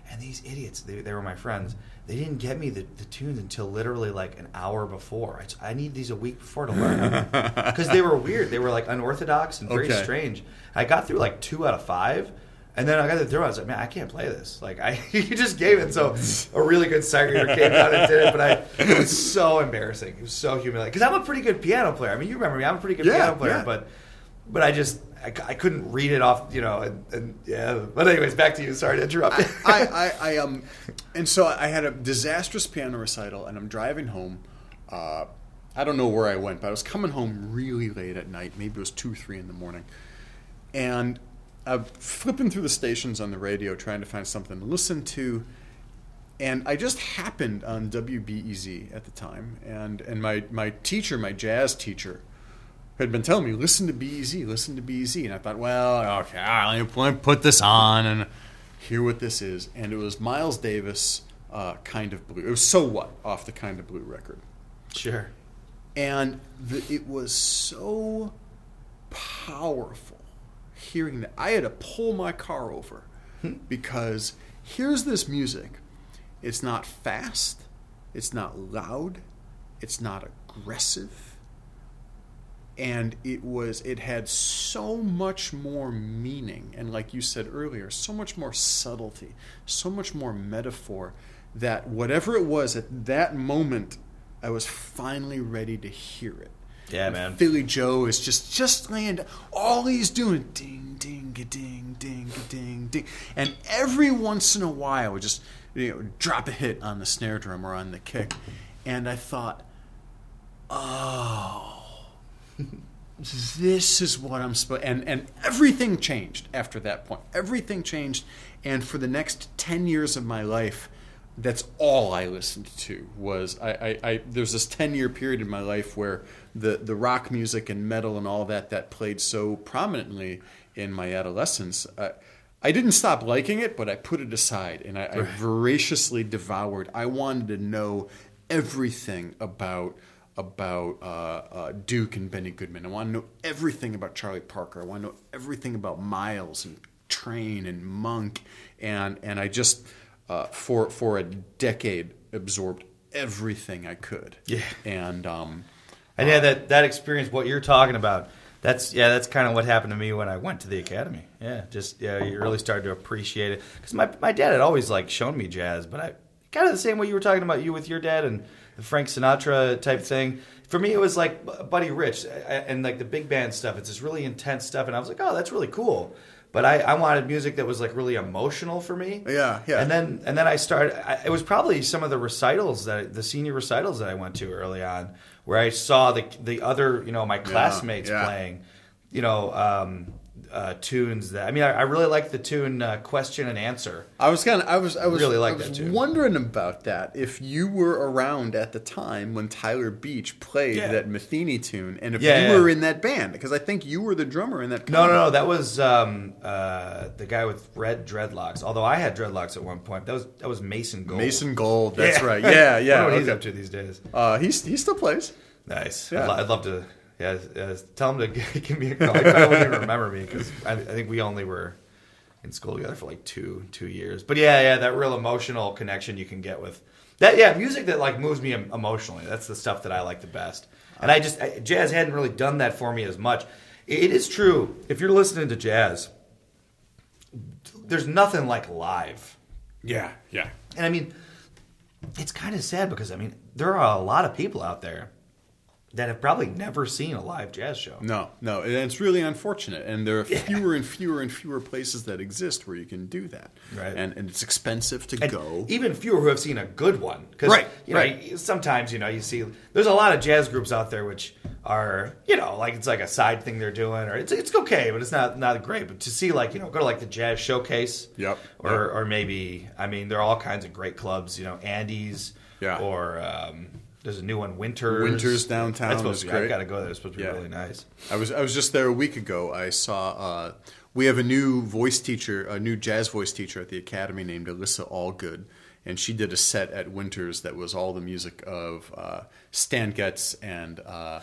And these idiots, they were my friends. They didn't get me the tunes until literally like an hour before. I need these a week before to learn because they were weird. They were like unorthodox and very strange. I got through like 2 out of 5, and then I got through. I was like, man, I can't play this. Like you just gave it. So a really good sight reader came out and did it, but it was so embarrassing. It was so humiliating because I'm a pretty good piano player. I mean, you remember me? I'm a pretty good piano player, but I couldn't read it off, and yeah. But anyways, back to you. Sorry to interrupt. And so I had a disastrous piano recital, and I'm driving home. I don't know where I went, but I was coming home really late at night. Maybe it was 2, 3 in the morning, and I'm flipping through the stations on the radio trying to find something to listen to, and I just happened on WBEZ at the time, and my teacher, my jazz teacher, had been telling me, listen to BEZ. And I thought, well, okay, let me put this on and hear what this is. And it was Miles Davis, Kind of Blue. It was So What off the Kind of Blue record. Sure. And it was so powerful hearing that. I had to pull my car over because here's this music. It's not fast. It's not loud. It's not aggressive. And it had so much more meaning, and like you said earlier, so much more subtlety, so much more metaphor, that whatever it was at that moment, I was finally ready to hear it. Yeah, and man. Philly Joe is just laying down. All he's doing, ding, ding, ding, ding, ding, ding. And every once in a while, would just drop a hit on the snare drum or on the kick. And I thought, oh, this is what I'm supposed. And everything changed after that point. Everything changed, and for the next 10 years of my life, that's all I listened to. Was there's this 10-year period in my life where the rock music and metal and all that played so prominently in my adolescence. I didn't stop liking it, but I put it aside, and I voraciously devoured. I wanted to know everything about Duke and Benny Goodman. I want to know everything about Charlie Parker. I want to know everything about Miles and Train and Monk, and I just for a decade absorbed everything I could. Yeah, and yeah, that experience, what you're talking about, that's kind of what happened to me when I went to the academy. You really started to appreciate it because my dad had always like shown me jazz, but I kind of the same way you were talking about you with your dad and the Frank Sinatra type thing. For me, it was like Buddy Rich and like the big band stuff. It's this really intense stuff, and I was like, oh, that's really cool. But I wanted music that was like really emotional for me. Yeah. And then I started. It was probably some of the senior recitals that I went to early on, where I saw the other my classmates playing, tunes that I really liked the tune Question and Answer. I was really like that tune. Wondering about that, if you were around at the time when Tyler Beach played that Metheny tune, and if you were in that band, because I think you were the drummer in that. No, that was the guy with red dreadlocks. Although I had dreadlocks at one point. That was Mason Gold. Mason Gold, that's right. Yeah. I wonder what he's up to these days. He still plays. Nice. Yeah. I'd love to. Yeah, tell him to give me a call. He probably wouldn't even remember me because I think we only were in school together for like two years. But yeah, that real emotional connection you can get with that. Yeah, music that like moves me emotionally. That's the stuff that I like the best. And jazz hadn't really done that for me as much. It is true. If you're listening to jazz, there's nothing like live. Yeah. And it's kind of sad because there are a lot of people out there that have probably never seen a live jazz show. No, and it's really unfortunate. And there are fewer and fewer places that exist where you can do that. Right. And it's expensive to go. Even fewer who have seen a good one. Right. Sometimes, you see, there's a lot of jazz groups out there which are, like it's like a side thing they're doing, or it's okay, but it's not great. But to see go to like the Jazz Showcase. Yep. Or maybe, there are all kinds of great clubs, Andy's. Yeah. Or, there's a new one, Winters. Winters downtown. That's supposed to be great. I've got to go there. It's supposed to be really nice. I was just there a week ago. I saw we have a new jazz voice teacher at the academy named Alyssa Allgood, and she did a set at Winters that was all the music of Stan Getz and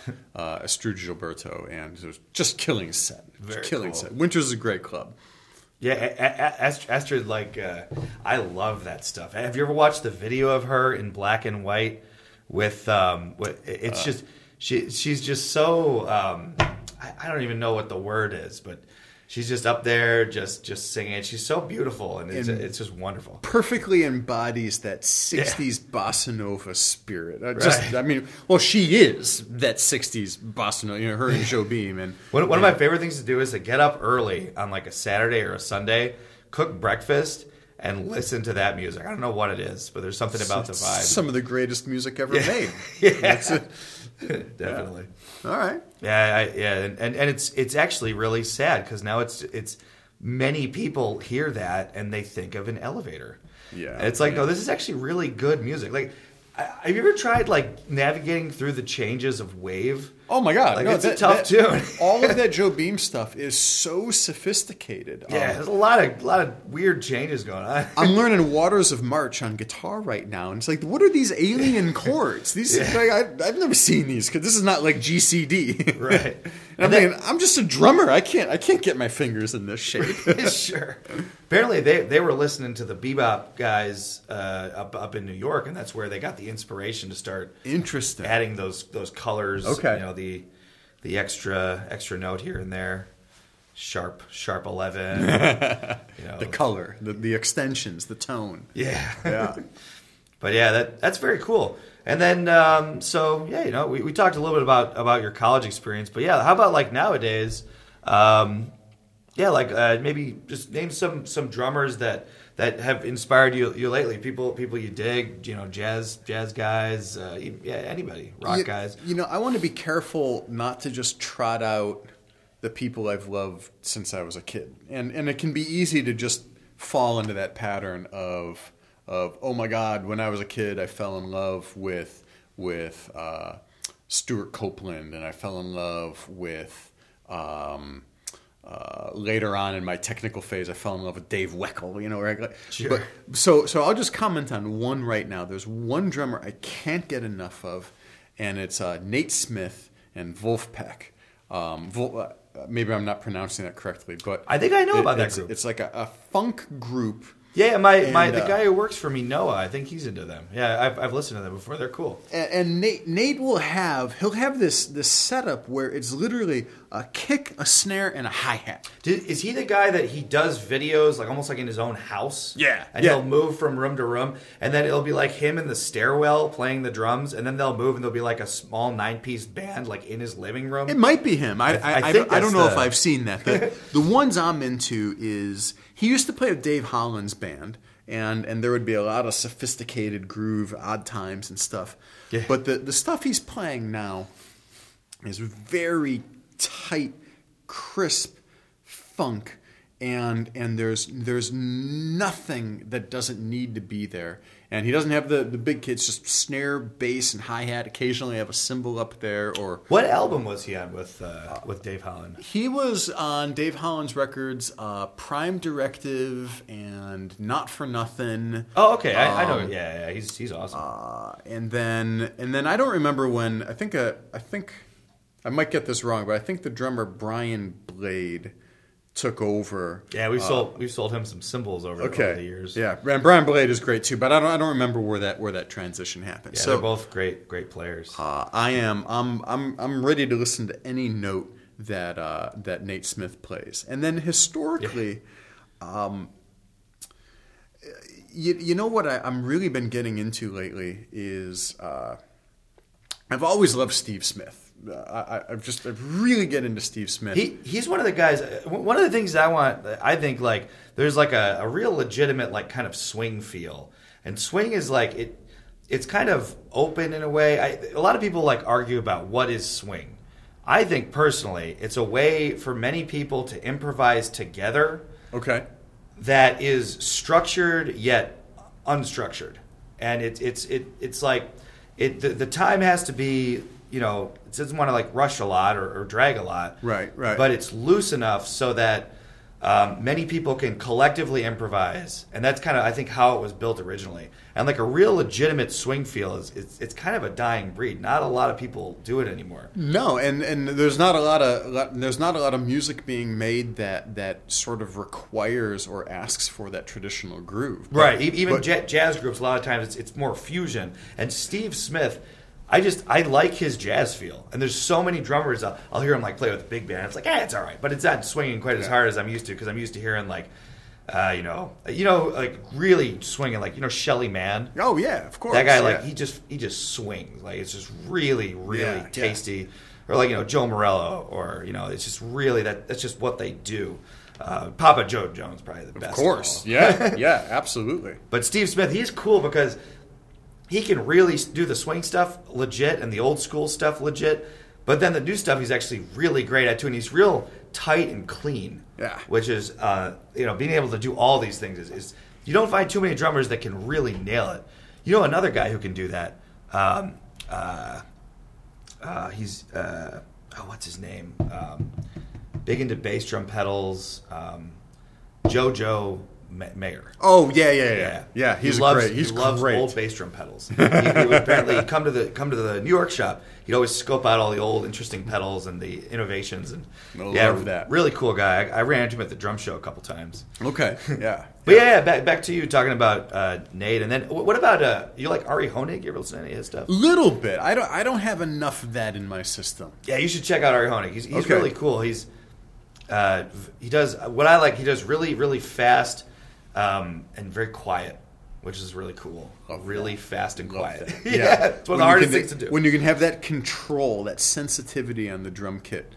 Astrud Gilberto, and it was just killing set. Very killing cool. set. Winters is a great club. Yeah, Astrid, like, I love that stuff. Have you ever watched the video of her in black and white with it's just, she's just so, I don't even know what the word is, but she's just up there just singing it. She's so beautiful, and it's just wonderful. Perfectly embodies that 60s bossa nova spirit. Right. I mean, well, she is that 60s bossa nova, her and Joe Beam. And one of my favorite things to do is to get up early on like a Saturday or a Sunday, cook breakfast, and listen to that music. I don't know what it is, but there's something about the vibe. Some of the greatest music ever made. That's it. Definitely. Yeah. All right. And it's actually really sad because now it's many people hear that and they think of an elevator. Yeah. And it's like, no, this is actually really good music. Like, have you ever tried like navigating through the changes of wave? Oh my God! Like, it's a tough tune. All of that Joe Beam stuff is so sophisticated. Yeah, there's a lot of weird changes going on. I'm learning Waters of March on guitar right now, and it's like, what are these alien chords? These I've never seen these because this is not like GCD, right? And I'm just a drummer. I can't get my fingers in this shape. Sure. Apparently, they were listening to the bebop guys up in New York, and that's where they got the inspiration to start adding those colors. Okay. The extra note here and there, sharp 11. The color, the extensions, the tone. Yeah. But yeah, that's very cool. And then we talked a little bit about your college experience, but yeah, how about like nowadays? Maybe just name some drummers that have inspired you lately. People you dig, jazz guys, anybody, rock guys. I want to be careful not to just trot out the people I've loved since I was a kid, and it can be easy to just fall into that pattern of oh my God, when I was a kid I fell in love with Stuart Copeland, and I fell in love with. Later on in my technical phase, I fell in love with Dave Weckl, Sure. But, so I'll just comment on one right now. There's one drummer I can't get enough of, and it's Nate Smith and Wolfpack. Maybe I'm not pronouncing that correctly, but I think I know about that group. It's like a funk group. Yeah, the guy who works for me, Noah, I think he's into them. Yeah, I've listened to them before. They're cool. And Nate will have this setup where it's literally a kick, a snare, and a hi-hat. Is he the guy that he does videos like almost like in his own house? Yeah. And he'll move from room to room, and then it'll be like him in the stairwell playing the drums, and then they'll move and there'll be like a small 9-piece band like in his living room. It might be him. I don't know if I've seen that. The ones I'm into is... He used to play with Dave Holland's band, and there would be a lot of sophisticated groove, odd times and stuff. Yeah. But the stuff he's playing now is very tight, crisp funk, and there's nothing that doesn't need to be there. And he doesn't have the big kids, just snare, bass, and hi-hat. Occasionally have a cymbal up there. Or what album was he on with Dave Holland? He was on Dave Holland's records, Prime Directive and Not for Nothing. Oh, okay, I know. Yeah, he's awesome. And then I don't remember when. I think I might get this wrong, but I think the drummer Brian Blade took over. Yeah, we've sold him some cymbals over the years. Yeah, and Brian Blade is great too, but I don't remember where that transition happened. Yeah, so they're both great players. I'm ready to listen to any note that Nate Smith plays, and then historically, you know what I'm really been getting into lately is I've always loved Steve Smith. I really get into Steve Smith. He's one of the guys. One of the things I think like there's like a real legitimate like kind of swing feel, and swing is like it's kind of open in a way. A lot of people like argue about what is swing. I think personally, it's a way for many people to improvise together. Okay. That is structured yet unstructured, and it's like the time has to be. It doesn't want to like rush a lot or drag a lot. Right. But it's loose enough so that many people can collectively improvise, and that's kind of, I think, how it was built originally. And like a real legitimate swing feel it's kind of a dying breed. Not a lot of people do it anymore. No, and there's not a lot of music being made that sort of requires or asks for that traditional groove. Right. Even jazz groups, a lot of times it's more fusion. And Steve Smith, I like his jazz feel. And there's so many drummers, I'll hear him like play with a big band. It's like, it's all right, but it's not swinging quite as hard as I'm used to, because I'm used to hearing like, like really swinging, like, Shelly Manne. Oh yeah, of course. That guy, like, he just swings, like, it's just really, really tasty. Yeah. Or like, Joe Morello, or it's just really that's just what they do. Papa Joe Jones, probably the best. Of course, yeah, absolutely. But Steve Smith, he's cool because he can really do the swing stuff legit and the old school stuff legit. But then the new stuff he's actually really great at too, and he's real tight and clean. Yeah. Which is, being able to do all these things is you don't find too many drummers that can really nail it. Another guy who can do that. He's what's his name? Big into bass drum pedals. JoJo Mayer. Oh yeah. He loves great. Old bass drum pedals. He would apparently come to the New York shop. He'd always scope out all the old interesting pedals and the innovations. And love that. Really cool guy. I ran into him at the drum show a couple times. Okay, yeah. But back to you talking about Nate. And then what about you like Ari Honig? You ever listen to any of his stuff? Little bit. I don't have enough of that in my system. Yeah, you should check out Ari Honig. He's really cool. He does what I like. He does really, really fast and very quiet, which is really cool. Really fast and quiet. Yeah, it's one of the hardest things to do. When you can have that control, that sensitivity on the drum kit,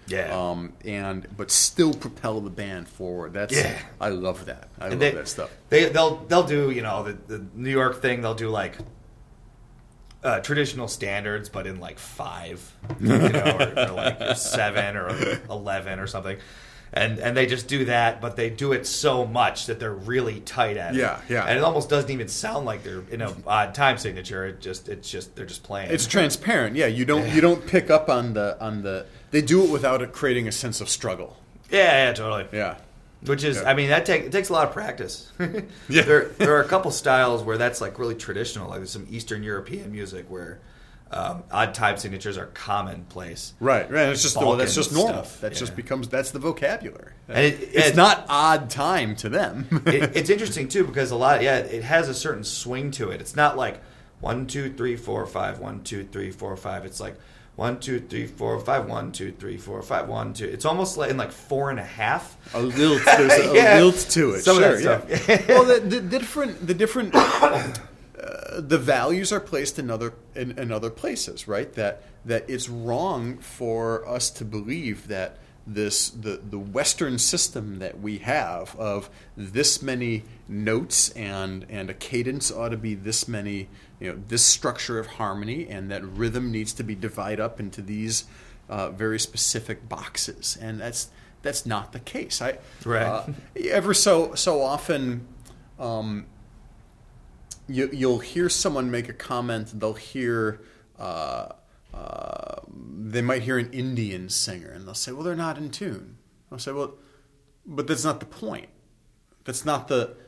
but still propel the band forward. I love that. I love that stuff. They'll do the New York thing. They'll do like traditional standards, but in like 5, or like 7 or 11 or something. And they just do that, but they do it so much that they're really tight at it. Yeah. And it almost doesn't even sound like they're in an odd time signature. It's just they're just playing. It's transparent. Yeah, you don't pick up on the. They do it without it creating a sense of struggle. Yeah, totally. Yeah. Which is, I mean, it takes a lot of practice. Yeah. There are a couple styles where that's like really traditional. Like there's some Eastern European music where odd time signatures are commonplace. Right. It's just that's just normal. That just becomes that's the vocabulary. And it's not odd time to them. It's interesting too because it has a certain swing to it. It's not like 1 2 3 4 5 1 2 3 4 5. It's like 1 2 3 4 5 1 2 3 4 5 1 2. It's almost like in like 4.5. A lilt. There's a lilt to it. Some of that stuff. Well, the different. The values are placed in other places, right? That it's wrong for us to believe that the Western system that we have of this many notes and a cadence ought to be this many, this structure of harmony, and that rhythm needs to be divided up into these very specific boxes, and that's not the case. Ever so often. You'll hear someone make a comment. They'll hear, they might hear an Indian singer, and they'll say, "Well, they're not in tune." I'll say, "Well, but that's not the point. That's not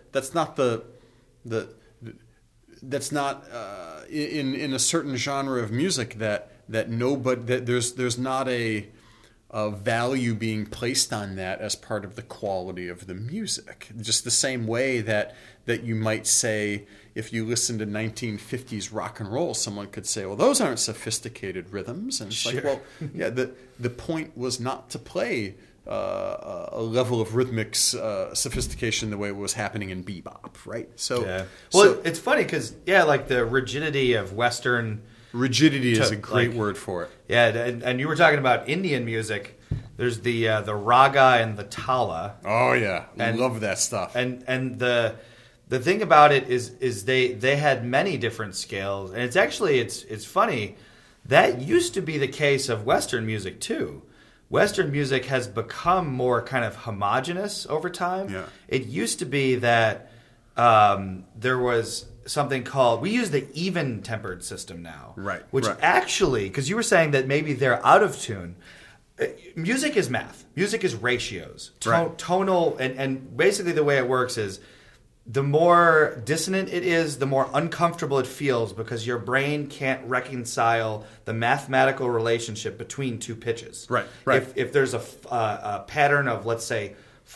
in a certain genre of music that there's not a value being placed on that as part of the quality of the music. Just the same way that you might say, if you listen to 1950s rock and roll, someone could say, well, those aren't sophisticated rhythms. And it's like, well, yeah, the point was not to play a level of rhythmic sophistication the way it was happening in bebop, right? So, it's funny because, like the rigidity of Western... Rigidity is a great word for it. Yeah, and you were talking about Indian music. There's the raga and the tala. Oh yeah, I love that stuff. And the thing about it is they had many different scales, and it's funny. That used to be the case of Western music too. Western music has become more kind of homogenous over time. Yeah. It used to be that there was something called, we use the even-tempered system now. Right. Which actually, because you were saying that maybe they're out of tune, Music is math. Music is ratios. Right. Tonal, and basically the way it works is the more dissonant it is, the more uncomfortable it feels because your brain can't reconcile the mathematical relationship between two pitches. Right. If there's a pattern of, let's say,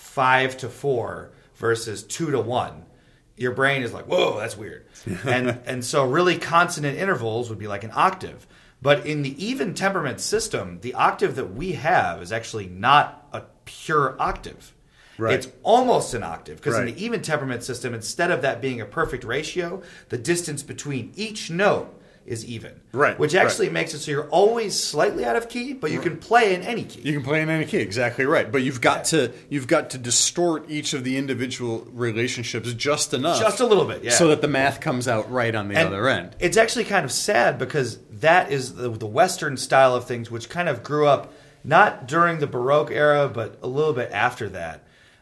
5-4 versus 2-1, your brain is like, whoa, that's weird. and so really consonant intervals would be like an octave. But in the even temperament system, the octave that we have is actually not a pure octave. Right. It's almost an octave because Right. in the even temperament system, instead of that being a perfect ratio, the distance between each note is even. Right. Which actually makes it so you're always slightly out of key, but you can play in any key. You can play in any key, exactly right. But you've got to distort each of the individual relationships just enough, Just a little bit, yeah. so that the math comes out right on the other end. It's actually kind of sad because that is the Western style of things, which kind of grew up not during the Baroque era, but a little bit after that,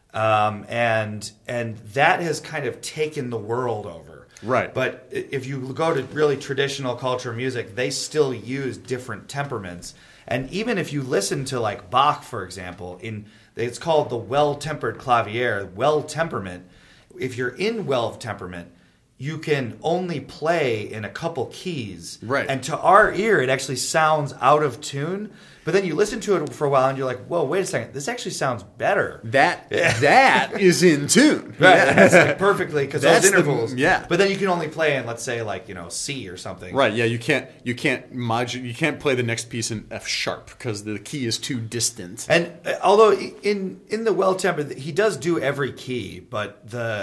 and that has kind of taken the world over. Right. But if you go to really traditional culture music, they still use different temperaments. And even if you listen to like Bach, for example, it's called the well-tempered clavier, well temperament. If you're in well temperament, you can only play in a couple keys. Right. And to our ear, it actually sounds out of tune. But then you listen to it for a while and you're like, whoa, wait a second. This actually sounds better. That is in tune. Right. That's like perfectly because those That's the- intervals. yeah. But then you can only play in, let's say, like, C or something. Right, yeah, you can't modulate, you can't play the next piece in F sharp because the key is too distant. And although in the well-tempered, he does do every key, but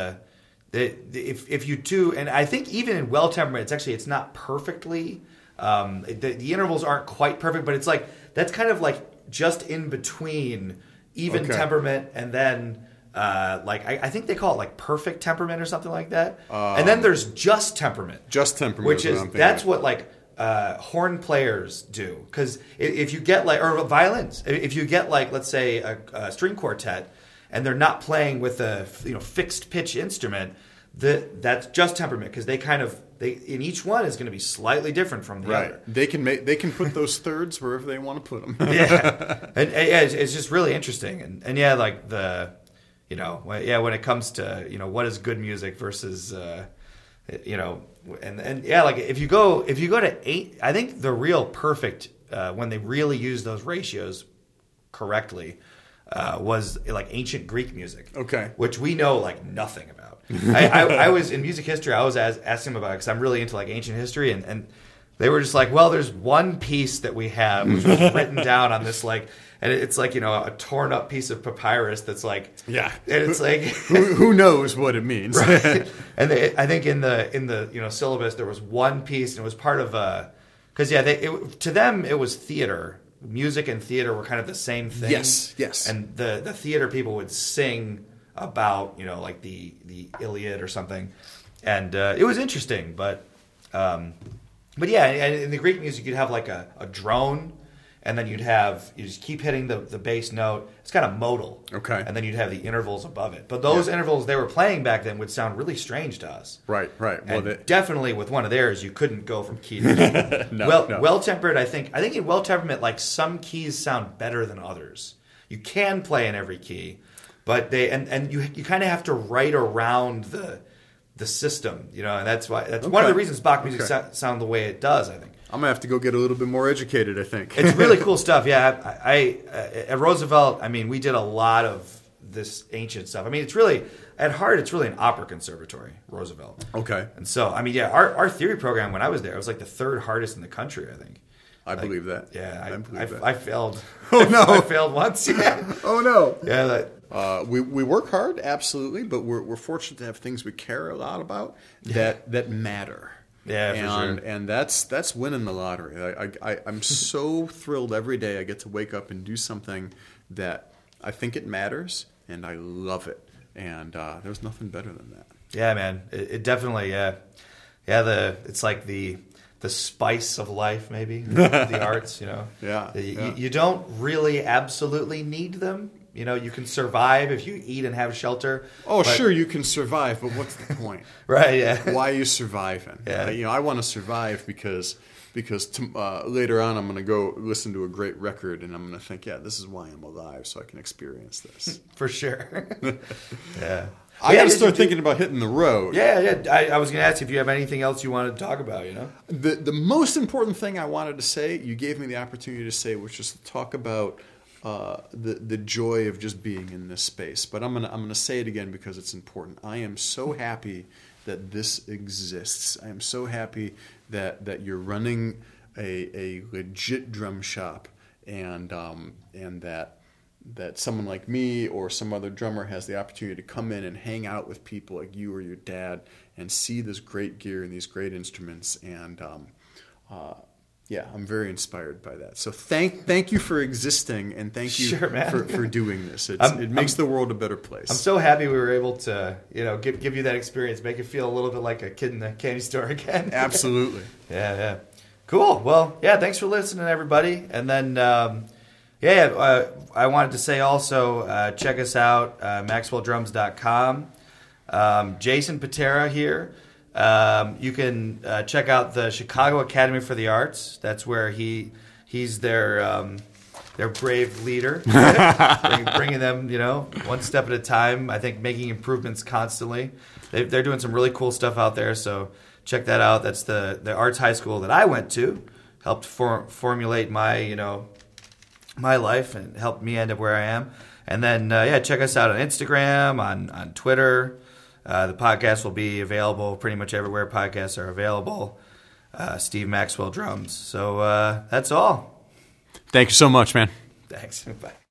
if you do, and I think even in well-tempered, it's not perfectly. The intervals aren't quite perfect, but it's like that's kind of like just in between even Okay. temperament and then I think they call it like perfect temperament or something like that. And then there's just temperament. Just temperament, which is is what I'm thinking. that's what like horn players do, because if you get like, or violins, if you get like, let's say a string quartet and they're not playing with a fixed pitch instrument, that's just temperament, because they in each one is going to be slightly different from the other. They can put those thirds wherever they want to put them. Yeah, and it's just really interesting, and yeah, like when it comes to what is good music versus and yeah, like if you go to 8, I think the real perfect when they really use those ratios correctly was like ancient Greek music. Okay. Which we know like nothing about. I was in music history. I was asking them about it because I'm really into like ancient history, and they were just like, well, there's one piece that we have which was written down on this like, and it's like a torn up piece of papyrus that's like, Yeah. and it's like who knows what it means? right. And I think in the syllabus there was one piece, and it was part of because to them it was theater. Music and theater were kind of the same thing. Yes. And the theater people would sing about like the Iliad or something, and it was interesting. But yeah, and in the Greek music you'd have like a drone, and then you just keep hitting the bass note. It's kind of modal. Okay. And then you'd have the intervals above it. But those intervals they were playing back then would sound really strange to us. Right. Well, And definitely with one of theirs, you couldn't go from key to key. No. Well-tempered, I think in well-temperament, like some keys sound better than others. You can play in every key, but you kind of have to write around the system, and that's one of the reasons Bach music sound the way it does, I think. I'm gonna have to go get a little bit more educated, I think. It's really cool stuff. Yeah, I at Roosevelt, I mean, we did a lot of this ancient stuff. I mean, it's really at heart, it's really an opera conservatory, Roosevelt. Okay. And so, I mean, yeah, our theory program when I was there, it was like the third hardest in the country, I think. I believe that. Yeah, I believe that. I failed. Oh, no. I failed once. Yeah. Oh no. Yeah. We work hard, absolutely, but we're fortunate to have things we care a lot about that matter. Yeah, for sure. And that's winning the lottery. I'm so thrilled every day I get to wake up and do something that I think it matters, and I love it. And there's nothing better than that. Yeah, man. It definitely, yeah. It's like the spice of life, maybe, the arts, Yeah. You don't really absolutely need them, You can survive if you eat and have shelter. Oh, sure, you can survive, but what's the point? Right, yeah. Why are you surviving? Yeah. I want to survive because later on I'm going to go listen to a great record and I'm going to think, yeah, this is why I'm alive, so I can experience this. For sure. Yeah. I got to start thinking about hitting the road. Yeah. I was going to ask if you have anything else you wanted to talk about, The most important thing I wanted to say, you gave me the opportunity to say, which is to talk about the joy of just being in this space. But I'm gonna say it again because it's important. I am so happy that this exists. I am so happy that you're running a legit drum shop and that someone like me or some other drummer has the opportunity to come in and hang out with people like you or your dad and see this great gear and these great instruments. And I'm very inspired by that. So thank you for existing, and thank you for doing this. It makes the world a better place. I'm so happy we were able to give you that experience, make it feel a little bit like a kid in the candy store again. Absolutely. Yeah. Cool. Well, thanks for listening, everybody. And then I wanted to say also, check us out, MaxwellDrums.com. Jason Patera here. You can check out the Chicago Academy for the Arts. That's where he's their brave leader, bringing them one step at a time. I think making improvements constantly. They're doing some really cool stuff out there. So check that out. That's the arts high school that I went to. Helped formulate my my life and helped me end up where I am. And then check us out on Instagram, on Twitter. The podcast will be available pretty much everywhere podcasts are available. Steve Maxwell Drums. So that's all. Thank you so much, man. Thanks. Bye.